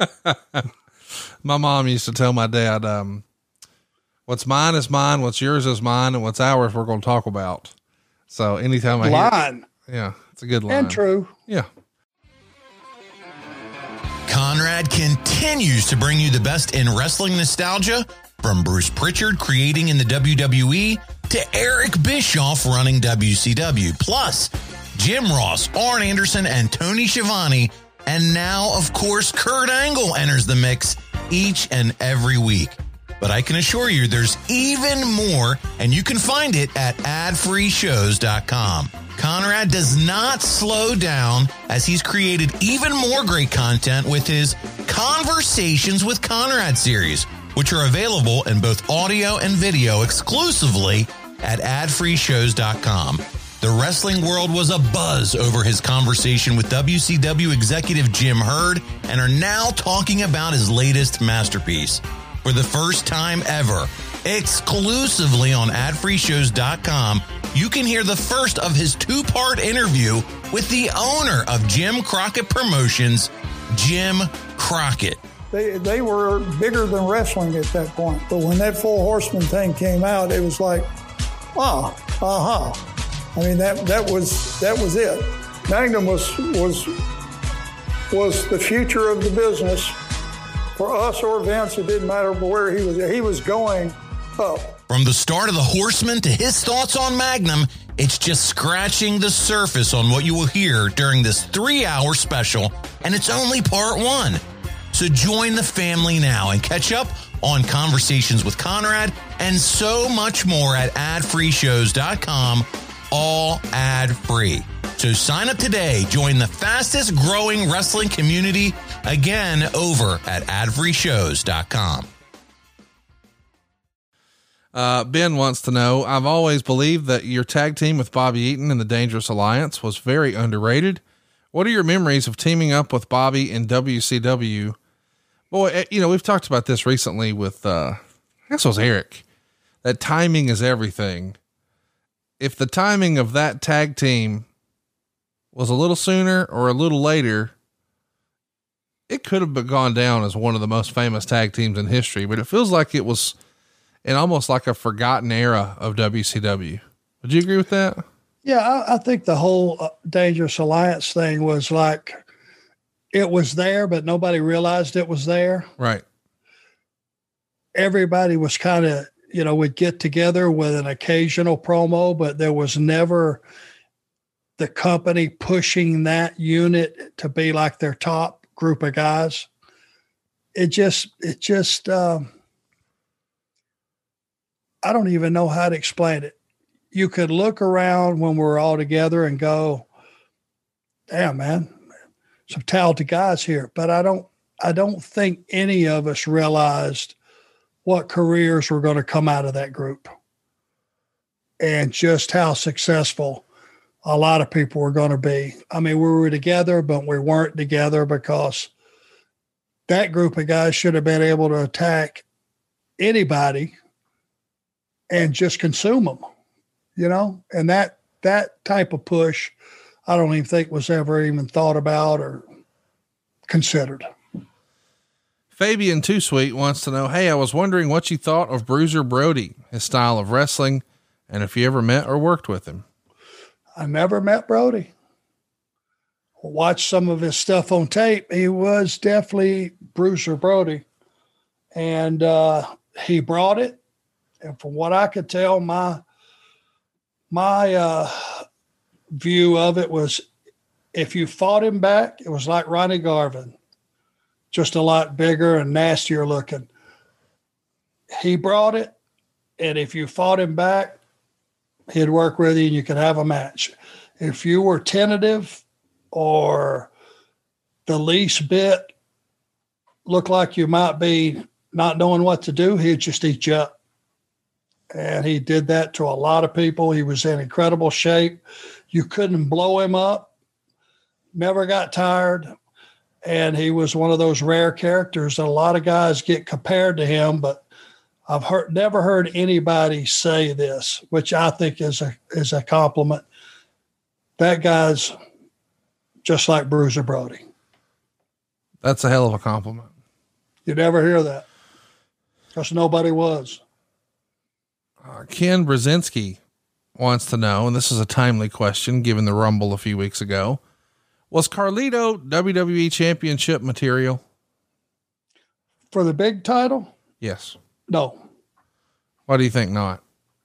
My mom used to tell my dad, um, what's mine is mine, what's yours is mine, and what's ours we're going to talk about. So anytime I Line. hear, yeah, it's a good line. And true. Yeah. Conrad continues to bring you the best in wrestling nostalgia, from Bruce Pritchard creating in the W W E to Eric Bischoff running W C W, plus Jim Ross, Arn Anderson, and Tony Schiavone. And now, of course, Kurt Angle enters the mix each and every week. But I can assure you there's even more, and you can find it at ad free shows dot com. Conrad does not slow down as he's created even more great content with his Conversations with Conrad series, which are available in both audio and video exclusively at ad free shows dot com. The wrestling world was abuzz over his conversation with W C W executive Jim Herd and are now talking about his latest masterpiece. For the first time ever, exclusively on ad free shows dot com, you can hear the first of his two-part interview with the owner of Jim Crockett Promotions, Jim Crockett. They they were bigger than wrestling at that point. But when that Four Horsemen thing came out, it was like, wow, aha. Uh-huh. I mean, that that was that was it. Magnum was was was the future of the business. For us or Vince, it didn't matter where he was. He was going up. From the start of the Horsemen to his thoughts on Magnum, it's just scratching the surface on what you will hear during this three-hour special, and it's only part one. So join the family now and catch up on Conversations with Conrad and so much more at ad free shows dot com, all ad-free. So sign up today. Join the fastest growing wrestling community, again, over at ad free shows dot com. Uh, Ben wants to know, I've always believed that your tag team with Bobby Eaton and the Dangerous Alliance was very underrated. What are your memories of teaming up with Bobby in W C W? Boy, you know, we've talked about this recently with, uh, I guess it was Eric, that timing is everything. If the timing of that tag team was a little sooner or a little later, it could have gone down as one of the most famous tag teams in history, but it feels like it was in almost like a forgotten era of W C W. Would you agree with that? Yeah, I, I think the whole uh, Dangerous Alliance thing was like, it was there, but nobody realized it was there. Right. Everybody was kind of, you know, would get together with an occasional promo, but there was never the company pushing that unit to be like their top group of guys. It just, it just, um, I don't even know how to explain it. You could look around when we're all together and go, damn, man, some talented guys here. But I don't, I don't think any of us realized what careers were going to come out of that group and just how successful a lot of people were going to be. I mean, we were together, but we weren't together because that group of guys should have been able to attack anybody and just consume them, you know? And that, that type of push, I don't even think was ever even thought about or considered. Fabian Too Sweet wants to know, hey, I was wondering what you thought of Bruiser Brody, his style of wrestling, and if you ever met or worked with him. I never met Brody. Watched some of his stuff on tape. He was definitely Bruiser Brody. And uh, he brought it. And from what I could tell, my my uh, view of it was if you fought him back, it was like Ronnie Garvin, just a lot bigger and nastier looking. He brought it, and if you fought him back, he'd work with you and you could have a match. If you were tentative or the least bit looked like you might be not knowing what to do, he'd just eat you up. And he did that to a lot of people. He was in incredible shape. You couldn't blow him up. Never got tired. And he was one of those rare characters that a lot of guys get compared to him, but I've heard, never heard anybody say this, which I think is a, is a compliment. That guy's just like Bruiser Brody. That's a hell of a compliment. You never hear that because nobody was. Uh, Ken Brzezinski wants to know, and this is a timely question given the Rumble a few weeks ago, was Carlito W W E Championship material? For the big title? Yes. No. Why do you think not?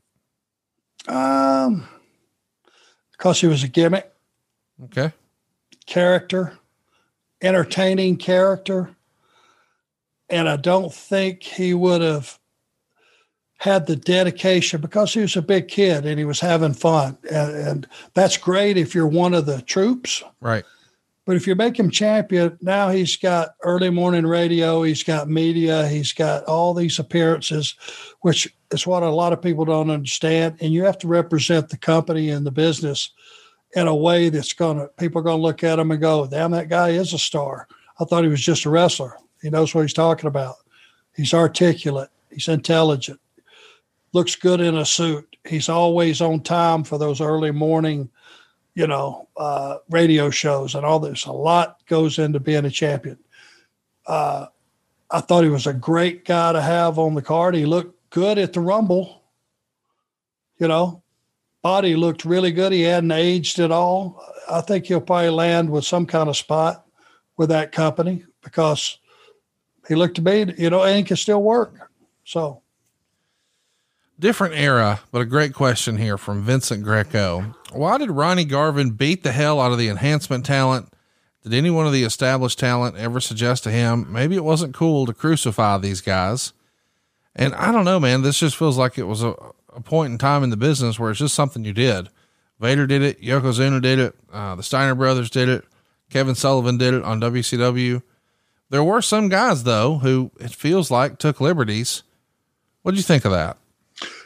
Um, because he was a gimmick. Okay. Character, entertaining character. And I don't think he would have had the dedication because he was a big kid and he was having fun. And, and that's great if you're one of the troops. Right. But if you make him champion, now he's got early morning radio, he's got media, he's got all these appearances, which is what a lot of people don't understand. And you have to represent the company and the business in a way that's going to, people are going to look at him and go, damn, that guy is a star. I thought he was just a wrestler. He knows what he's talking about. He's articulate. He's intelligent. Looks good in a suit. He's always on time for those early morning, you know, uh, radio shows and all this. A lot goes into being a champion. Uh, I thought he was a great guy to have on the card. He looked good at the Rumble. You know, body looked really good. He hadn't aged at all. I think he'll probably land with some kind of spot with that company because he looked to me, you know, and he can still work. So. Different era, but a great question here from Vincent Greco. Why did Ronnie Garvin beat the hell out of the enhancement talent? Did any one of the established talent ever suggest to him, maybe it wasn't cool to crucify these guys? And I don't know, man, this just feels like it was a, a point in time in the business where it's just something you did. Vader did it. Yokozuna did it. Uh, the Steiner brothers did it. Kevin Sullivan did it on W C W. There were some guys though, who it feels like took liberties. What'd you think of that?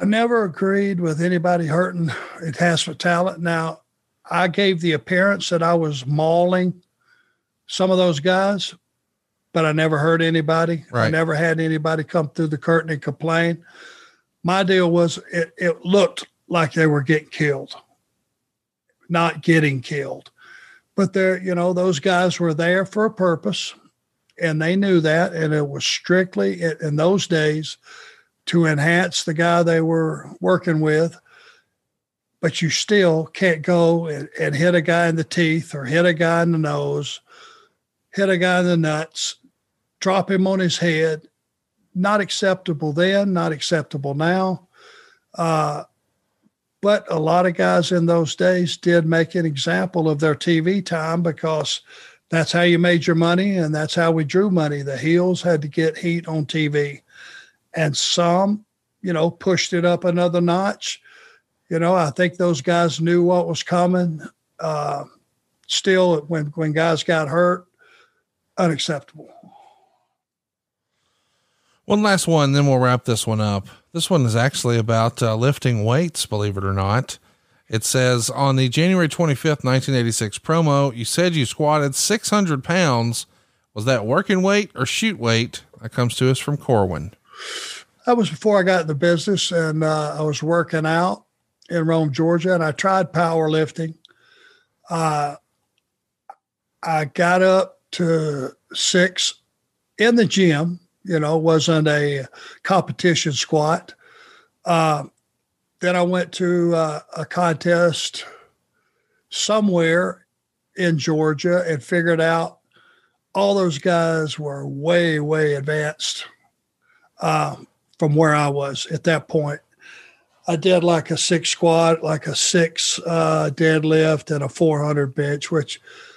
I never agreed with anybody hurting enhancement talent. Now, I gave the appearance that I was mauling some of those guys, but I never hurt anybody. Right. I never had anybody come through the curtain and complain. My deal was it, it looked like they were getting killed, not getting killed. But they're, you know, those guys were there for a purpose, and they knew that. And it was strictly in those days to enhance the guy they were working with. But you still can't go and, and hit a guy in the teeth or hit a guy in the nose, hit a guy in the nuts, drop him on his head. Not acceptable then, not acceptable now. Uh, but a lot of guys in those days did make an example of their T V time because that's how you made your money and that's how we drew money. The heels had to get heat on T V. And some, you know, pushed it up another notch. You know, I think those guys knew what was coming. Uh, still, when, when guys got hurt, unacceptable. One last one, then we'll wrap this one up. This one is actually about uh, lifting weights, believe it or not. It says on the January twenty-fifth, nineteen eighty-six promo, you said you squatted six hundred pounds. Was that working weight or shoot weight? That comes to us from Corwin. That was before I got in the business, and uh, I was working out in Rome, Georgia, and I tried powerlifting. Uh, I got up to six in the gym. You know, wasn't a competition squat. Uh, then I went to uh, a contest somewhere in Georgia and figured out all those guys were way, way advanced uh, from where I was at that point. I did like a six squat, like a six uh, deadlift, and a four hundred bench, which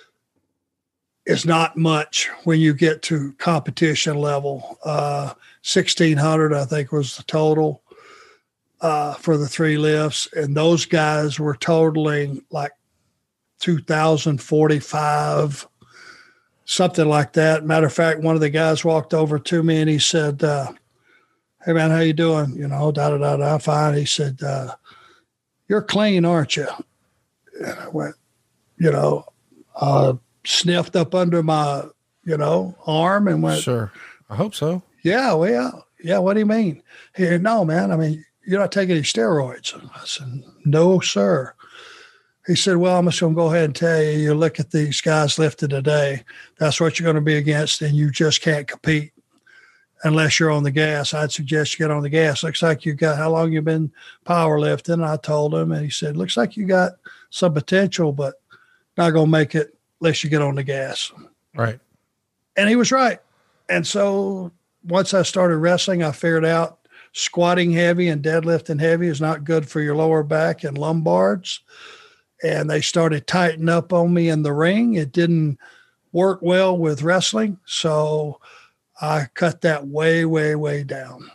is not much when you get to competition level. Uh, sixteen hundred, I think, was the total uh, for the three lifts. And those guys were totaling like two thousand forty-five, something like that. Matter of fact, one of the guys walked over to me and he said, uh, "Hey man, how you doing?" You know, da, da, da, da, fine. He said, uh, "You're clean, aren't you?" And I went, you know, uh, sniffed up under my, you know, arm and went, "Sure. I hope so." Yeah, well, yeah. Yeah. What do you mean? He said, "No, man. I mean, you're not taking any steroids." I said, "No, sir." He said, "Well, I'm just going to go ahead and tell you, you look at these guys lifted today. That's what you're going to be against, and you just can't compete unless you're on the gas. I'd suggest you get on the gas. Looks like you got, how long you been powerlifting?" And I told him, and he said, "Looks like you got some potential, but not going to make it unless you get on the gas." Right. And he was right. And so once I started wrestling, I figured out squatting heavy and deadlifting heavy is not good for your lower back and lumbars. And they started tightening up on me in the ring. It didn't work well with wrestling. So I cut that way, way, way down.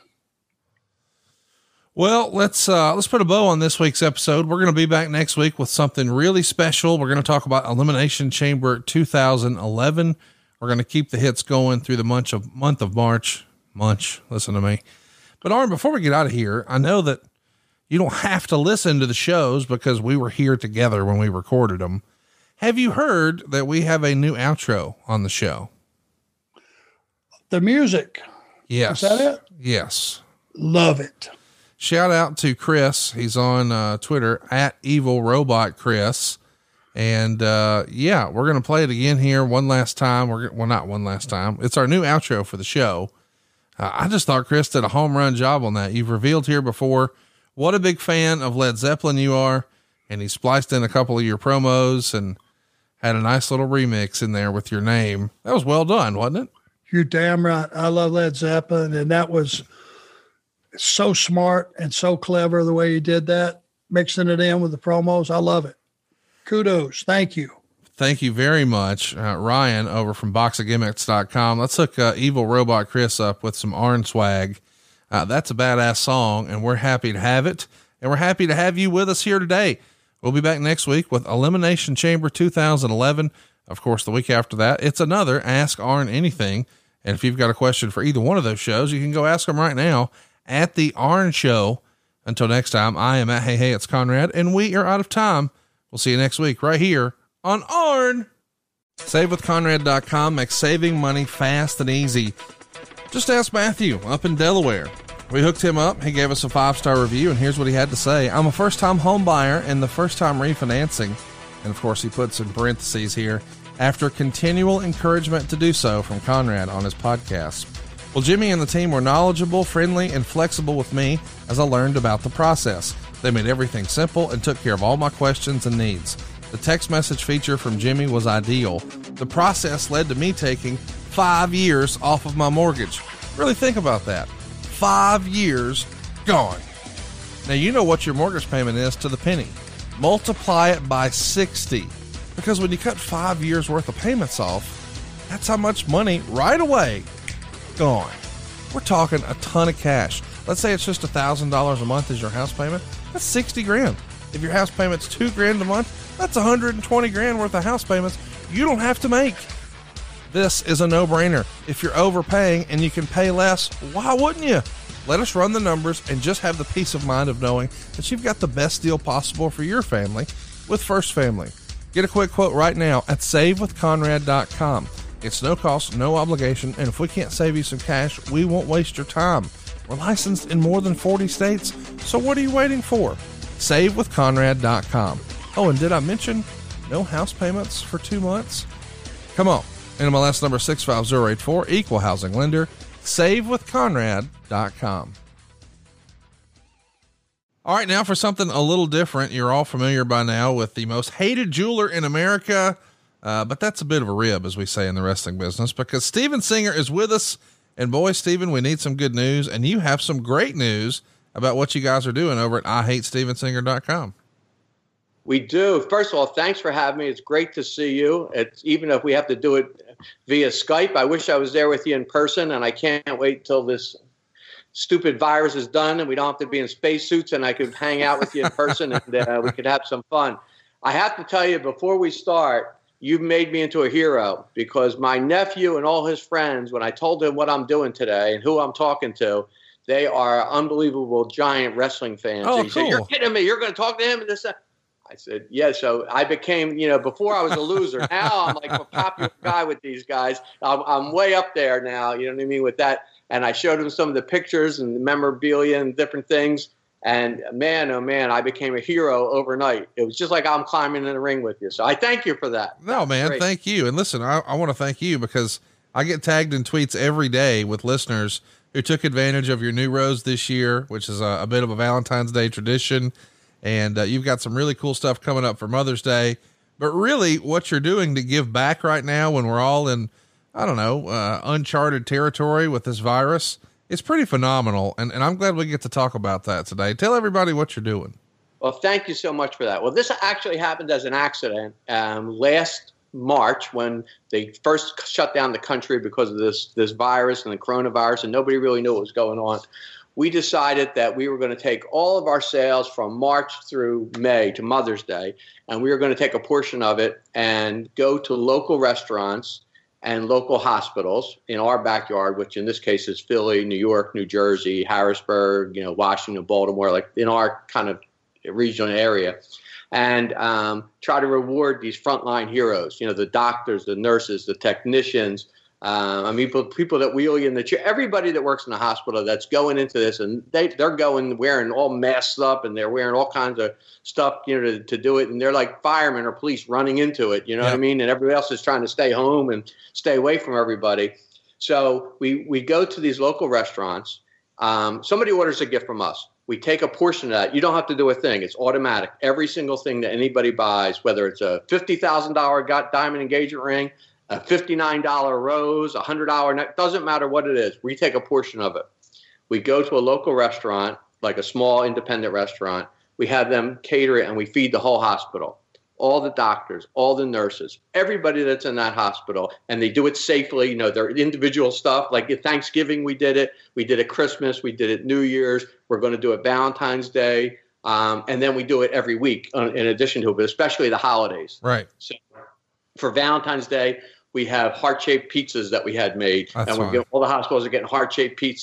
Well, let's, uh, let's put a bow on this week's episode. We're going to be back next week with something really special. We're going to talk about Elimination Chamber two thousand eleven. We're going to keep the hits going through the month of month of March. Munch, listen to me. But Arn, before we get out of here, I know that you don't have to listen to the shows because we were here together when we recorded them. Have you heard that we have a new outro on the show? The music. Yes. Is that it? Yes. Love it. Shout out to Chris. He's on uh, Twitter at Evil Robot Chris. And uh, yeah, we're going to play it again here one last time. We're well, not one last time. It's our new outro for the show. Uh, I just thought Chris did a home run job on that. You've revealed here before what a big fan of Led Zeppelin you are. And he spliced in a couple of your promos and had a nice little remix in there with your name. That was well done, wasn't it? You're damn right. I love Led Zeppelin. And that was so smart and so clever the way you did that, mixing it in with the promos. I love it. Kudos. Thank you. Thank you very much. Uh, Ryan over from box of gimmicks dot com. Let's hook uh, Evil Robot Chris up with some Arn swag. Uh, that's a badass song and we're happy to have it. And we're happy to have you with us here today. We'll be back next week with Elimination Chamber two thousand eleven. Of course, the week after that, it's another Ask Arn Anything. And if you've got a question for either one of those shows, you can go ask them right now at the Arn Show Until next time, I am at Hey Hey, it's Conrad, and we are out of time. We'll see you next week right here on Arn. Save with Conrad dot com makes saving money fast and easy. Just ask Matthew up in Delaware. We hooked him up. He gave us a five-star review, and here's what he had to say. I'm a first-time home buyer and the first-time refinancing. And of course, he puts in parentheses here, after continual encouragement to do so from Conrad on his podcast. Well, Jimmy and the team were knowledgeable, friendly, and flexible with me as I learned about the process. They made everything simple and took care of all my questions and needs. The text message feature from Jimmy was ideal. The process led to me taking five years off of my mortgage. Really think about that. Five years gone. Now, you know what your mortgage payment is to the penny. Multiply it by sixty. Because when you cut five years worth of payments off, that's how much money right away gone. We're talking a ton of cash. Let's say it's just a thousand dollars a month is your house payment. That's sixty grand. If your house payment's two grand a month, that's one hundred twenty grand worth of house payments you don't have to make. This is a no-brainer. If you're overpaying and you can pay less, why wouldn't you? Let us run the numbers and just have the peace of mind of knowing that you've got the best deal possible for your family with First Family. Get a quick quote right now at save with Conrad dot com. It's no cost, no obligation, and if we can't save you some cash, we won't waste your time. We're licensed in more than forty states, so what are you waiting for? save with Conrad dot com. Oh, and did I mention no house payments for two months? Come on. N M L S number six five zero eight four, equal housing lender. save with Conrad dot com. All right, now for something a little different. You're all familiar by now with the most hated jeweler in America, uh, but that's a bit of a rib, as we say in the wrestling business, because Steven Singer is with us. And boy, Steven, we need some good news, and you have some great news about what you guys are doing over at I hate Steven Singer dot com. We do. First of all, thanks for having me. It's great to see you. It's even if we have to do it via Skype. I wish I was there with you in person, and I can't wait till this stupid virus is done and we don't have to be in spacesuits and I could hang out with you in person and uh, we could have some fun. I have to tell you, before we start, you've made me into a hero, because my nephew and all his friends, when I told them what I'm doing today and who I'm talking to, they are unbelievable giant wrestling fans. Oh, and he cool. said, "You're kidding me. You're going to talk to him?" And this, I said, "Yeah." So I became, you know, before I was a loser. Now I'm like a popular guy with these guys. I'm, I'm way up there now. You know what I mean? With that. And I showed him some of the pictures and the memorabilia and different things. And man, oh man, I became a hero overnight. It was just like I'm climbing in the ring with you. So I thank you for that. No, man, great. Thank you. And listen, I, I want to thank you because I get tagged in tweets every day with listeners who took advantage of your new rose this year, which is a, a bit of a Valentine's Day tradition. And uh, you've got some really cool stuff coming up for Mother's Day, but really what you're doing to give back right now when we're all in, I don't know, uh, uncharted territory with this virus, it's pretty phenomenal. And, and I'm glad we get to talk about that today. Tell everybody what you're doing. Well, thank you so much for that. Well, this actually happened as an accident um, last March when they first shut down the country because of this, this virus and the coronavirus, and nobody really knew what was going on. We decided that we were going to take all of our sales from March through May to Mother's Day, and we were going to take a portion of it and go to local restaurants and local hospitals in our backyard, which in this case is Philly, New York, New Jersey, Harrisburg, you know, Washington, Baltimore, like in our kind of regional area, and um, try to reward these frontline heroes, you know, the doctors, the nurses, the technicians. Um, I mean, people, people that wheel you in the chair, everybody that works in the hospital that's going into this, and they, they're going wearing all masked up and they're wearing all kinds of stuff, you know, to, to do it. And they're like firemen or police running into it, you know yeah. what I mean? And everybody else is trying to stay home and stay away from everybody. So we, we go to these local restaurants. Um, somebody orders a gift from us. We take a portion of that. You don't have to do a thing. It's automatic. Every single thing that anybody buys, whether it's a fifty thousand dollars diamond engagement ring, a fifty-nine dollars rose, a one hundred dollars neck, doesn't matter what it is. We take a portion of it. We go to a local restaurant, like a small independent restaurant. We have them cater it, and we feed the whole hospital, all the doctors, all the nurses, everybody that's in that hospital, and they do it safely. You know, their individual stuff. Like at Thanksgiving, we did it. We did it Christmas. We did it New Year's. We're going to do it Valentine's Day. Um, and then we do it every week uh, in addition to it, but especially the holidays. Right. So for Valentine's Day, we have heart-shaped pizzas that we had made. That's and we're getting, all the hospitals are getting heart-shaped pizzas.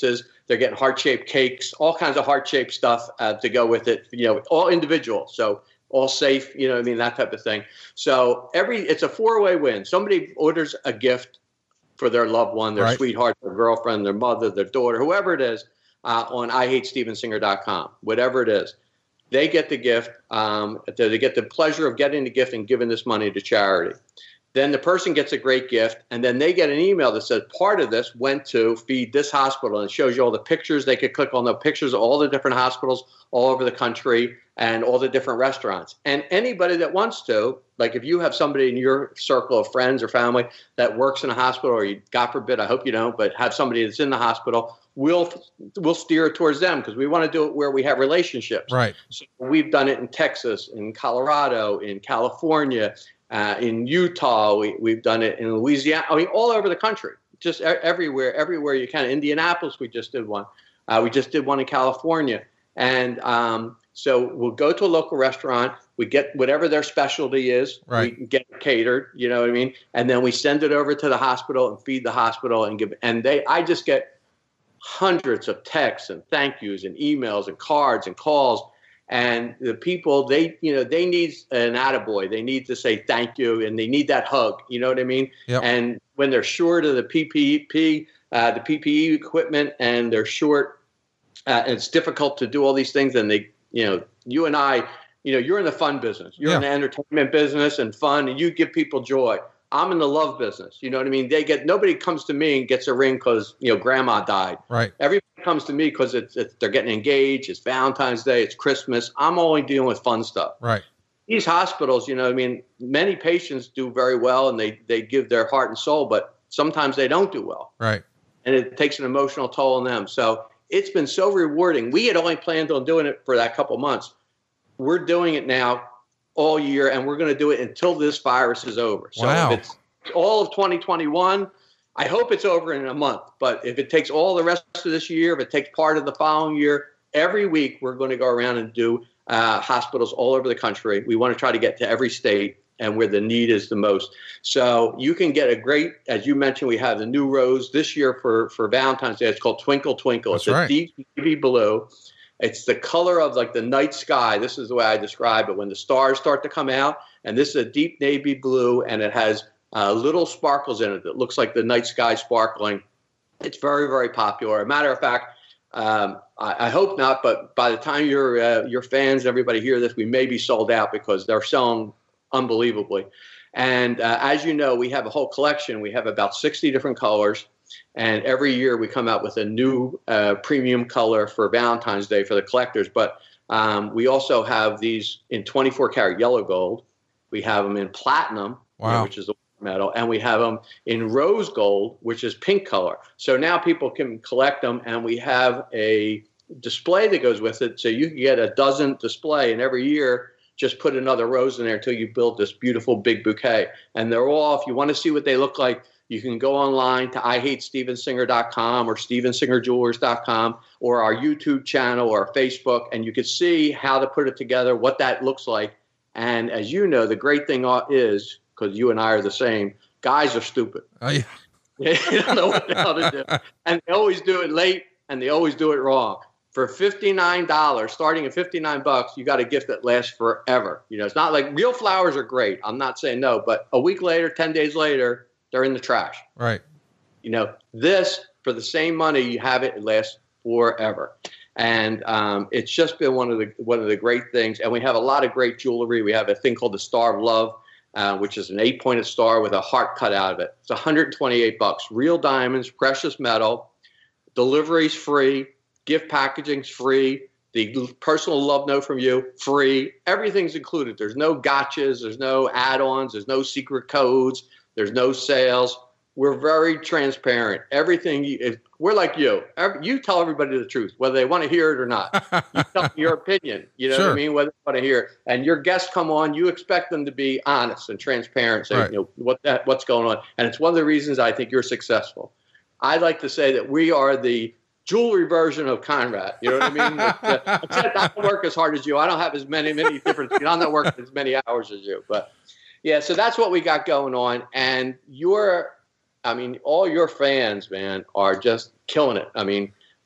They're getting heart-shaped cakes, all kinds of heart-shaped stuff uh, to go with it, you know, all individual. So all safe, you know what I mean, that type of thing. So every it's a four-way win. Somebody orders a gift for their loved one, their Right. sweetheart, their girlfriend, their mother, their daughter, whoever it is, uh, on I hate steven singer dot com, whatever it is. They get the gift. Um, they get the pleasure of getting the gift and giving this money to charity. Then the person gets a great gift, and then they get an email that says part of this went to feed this hospital, and it shows you all the pictures. They could click on the pictures of all the different hospitals all over the country and all the different restaurants. And anybody that wants to, like if you have somebody in your circle of friends or family that works in a hospital, or you, God forbid, I hope you don't, but have somebody that's in the hospital, we'll we'll steer it towards them because we want to do it where we have relationships. Right. So we've done it in Texas, in Colorado, in California, uh, in Utah. We, we've done it in Louisiana. I mean, all over the country, just e- everywhere, everywhere you can. Indianapolis, we just did one. Uh, we just did one in California. And um, so we'll go to a local restaurant. We get whatever their specialty is. Right. We get it catered, you know what I mean? And then we send it over to the hospital and feed the hospital and give. And they, I just get hundreds of texts and thank yous and emails and cards and calls. And the people, they, you know, they need an attaboy. They need to say thank you, and they need that hug. You know what I mean? Yep. And when they're short of the P P P, uh, the P P E equipment, and they're short, uh, and it's difficult to do all these things, and they, you know, you and I, you know, you're in the fun business. You're Yeah. in the entertainment business and fun, and you give people joy. I'm in the love business. You know what I mean? They get, nobody comes to me and gets a ring because, you know, grandma died. Right. Everybody comes to me because it's, it's they're getting engaged. It's Valentine's Day. It's Christmas. I'm only dealing with fun stuff. Right. These hospitals, you know, I mean, many patients do very well and they, they give their heart and soul, but sometimes they don't do well. Right. And it takes an emotional toll on them. So it's been so rewarding. We had only planned on doing it for that couple months. We're doing it now all year, and we're going to do it until this virus is over. So Wow. if it's all of twenty twenty-one, I hope it's over in a month. But if it takes all the rest of this year, if it takes part of the following year, every week we're going to go around and do uh, hospitals all over the country. We want to try to get to every state and where the need is the most. So you can get a great, as you mentioned, we have the new rose this year for, for Valentine's Day. It's called Twinkle Twinkle. That's it's right. a deep navy blue. It's the color of like the night sky. This is the way I describe it. When the stars start to come out, and this is a deep navy blue, and it has uh, little sparkles in it that looks like the night sky sparkling. It's very, very popular. A matter of fact, um, I, I hope not, but by the time your uh, your fans, everybody hear this, we may be sold out because they're selling unbelievably. And uh, as you know, we have a whole collection. We have about sixty different colors. And every year we come out with a new uh, premium color for Valentine's Day for the collectors. But um, we also have these in twenty-four karat yellow gold. We have them in platinum, Wow. you know, which is the metal. And we have them in rose gold, which is pink color. So now people can collect them. And we have a display that goes with it. So you can get a dozen display. And every year, just put another rose in there until you build this beautiful big bouquet. And they're all, if you want to see what they look like, you can go online to I hate steven singer dot com or steven singer jewelers dot com or our YouTube channel or Facebook, and you can see how to put it together, what that looks like. And as you know, the great thing is, because you and I are the same, guys are stupid. Oh, yeah. They don't know what the hell to do. And they always do it late, and they always do it wrong. For fifty-nine dollars, starting at fifty-nine bucks, you got a gift that lasts forever. You know, it's not like real flowers are great. I'm not saying no, but a week later, ten days later, they're in the trash. Right. You know, this, for the same money, you have it, it lasts forever. And um, it's just been one of the one of the great things. And we have a lot of great jewelry. We have a thing called the Star of Love, uh, which is an eight-pointed star with a heart cut out of it. It's one hundred twenty-eight bucks. Real diamonds, precious metal. Delivery's free. Gift packaging's free. The personal love note from you, free. Everything's included. There's no gotchas. There's no add-ons. There's no secret codes. There's no sales. We're very transparent. Everything, you, we're like you. You tell everybody the truth, whether they want to hear it or not. You tell them your opinion. You know Sure. what I mean? Whether they want to hear it. And your guests come on, you expect them to be honest and transparent. Say, Right. you know, what that, what's going on. And it's one of the reasons I think you're successful. I like to say that we are the jewelry version of Conrad. You know what I mean? Except I don't work as hard as you. I don't have as many, many different, you know, I'm not working as many hours as you. But yeah, so that's what we got going on. And you're, I mean, all your fans, man, are just killing it. I mean,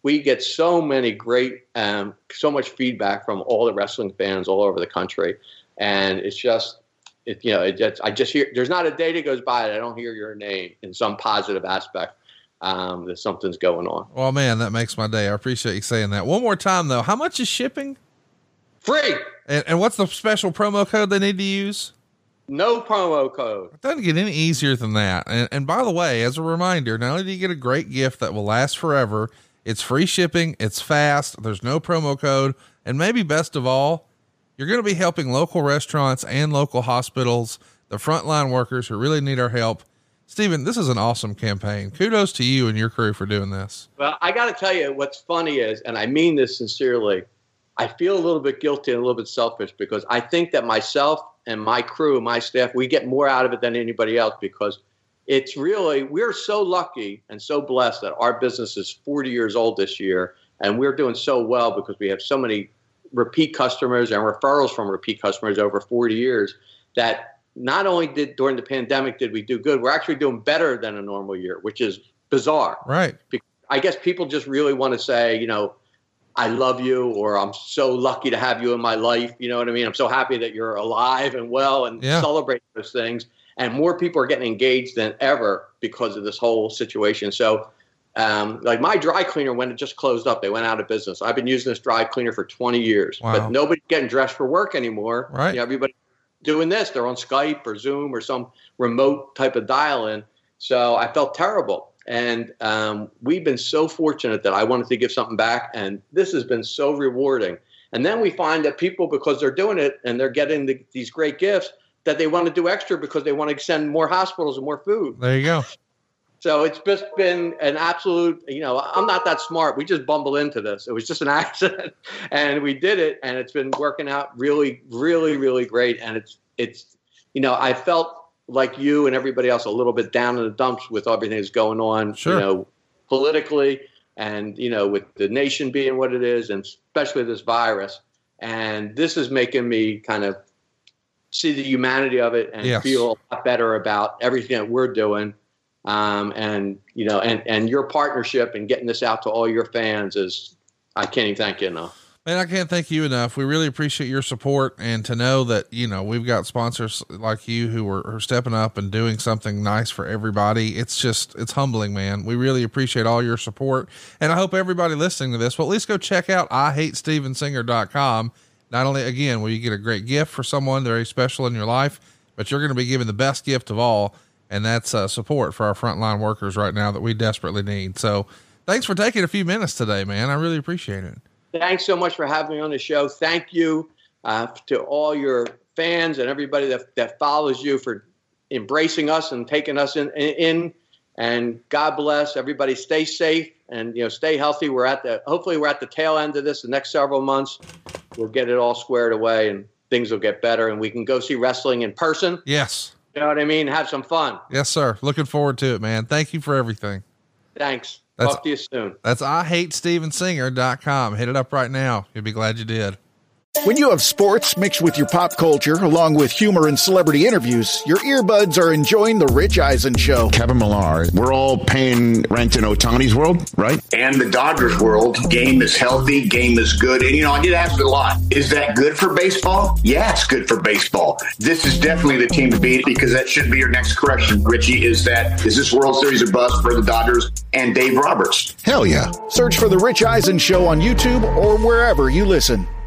we get so many great, um, so much feedback from all the wrestling fans all over the country. And it's just, it, you know, it just, I just hear, there's not a day that goes by that I don't hear your name in some positive aspect. Um, that something's going on. Well, man, that makes my day. I appreciate you saying that. One more time though. How much is shipping? Free. And, and what's the special promo code they need to use? No promo code. It doesn't get any easier than that. And, and by the way, as a reminder, not only do you get a great gift that will last forever, it's free shipping. It's fast. There's no promo code. And maybe best of all, you're going to be helping local restaurants and local hospitals, the frontline workers who really need our help. Steven, this is an awesome campaign. Kudos to you and your crew for doing this. Well, I got to tell you what's funny is, and I mean this sincerely, I feel a little bit guilty and a little bit selfish because I think that myself and my crew, my staff, we get more out of it than anybody else because it's really, we're so lucky and so blessed that our business is forty years old this year. And we're doing so well because we have so many repeat customers and referrals from repeat customers over forty years that not only did during the pandemic did we do good, we're actually doing better than a normal year, which is bizarre. Right. Because I guess people just really want to say, you know, I love you, or I'm so lucky to have you in my life. You know what I mean? I'm so happy that you're alive and well and yeah. celebrate those things. And more people are getting engaged than ever because of this whole situation. So um, like my dry cleaner, when it just closed up, they went out of business. I've been using this dry cleaner for twenty years, wow. but nobody's getting dressed for work anymore. Right. You know, everybody doing this, they're on Skype or Zoom or some remote type of dial-in. So I felt terrible. And um, we've been so fortunate that I wanted to give something back. And this has been so rewarding. And then we find that people, because they're doing it and they're getting the, these great gifts, that they want to do extra because they want to send more hospitals and more food. There you go. So it's just been an absolute, you know, I'm not that smart. We just bumbled into this. It was just an accident and we did it, and it's been working out really, really, really great. And it's, it's, you know, I felt like you and everybody else a little bit down in the dumps with everything that's going on, sure. you know, politically and, you know, with the nation being what it is, and especially this virus. And this is making me kind of see the humanity of it and yes. feel a lot better about everything that we're doing. Um, and, you know, and, and your partnership and getting this out to all your fans is, I can't even thank you enough. Man, I can't thank you enough. We really appreciate your support, and to know that, you know, we've got sponsors like you who are, are stepping up and doing something nice for everybody. It's just, it's humbling, man. We really appreciate all your support. And I hope everybody listening to this will at least go check out I hate steven singer dot com. Not only, again, will you get a great gift for someone very special in your life, but you're going to be given the best gift of all. And that's uh, support for our frontline workers right now that we desperately need. So thanks for taking a few minutes today, man. I really appreciate it. Thanks so much for having me on the show. Thank you uh, to all your fans and everybody that, that follows you for embracing us and taking us in, in. And God bless everybody. Stay safe and, you know, stay healthy. We're at the, hopefully we're at the tail end of this. The next several months, we'll get it all squared away and things will get better and we can go see wrestling in person. Yes. You know what I mean? Have some fun. Yes, sir. Looking forward to it, man. Thank you for everything. Thanks. That's, Talk to you soon. That's I hate steven singer dot com. Hit it up right now. You'll be glad you did. When you have sports mixed with your pop culture, along with humor and celebrity interviews, your earbuds are enjoying The Rich Eisen Show. Kevin Millar, we're all paying rent in Ohtani's world, right? And the Dodgers world. Game is healthy, game is good. And, you know, I get asked a lot, is that good for baseball? Yeah, it's good for baseball. This is definitely the team to beat, because that should be your next correction, Richie, is that, is this World Series a bust for the Dodgers and Dave Roberts? Hell yeah. Search for The Rich Eisen Show on YouTube or wherever you listen.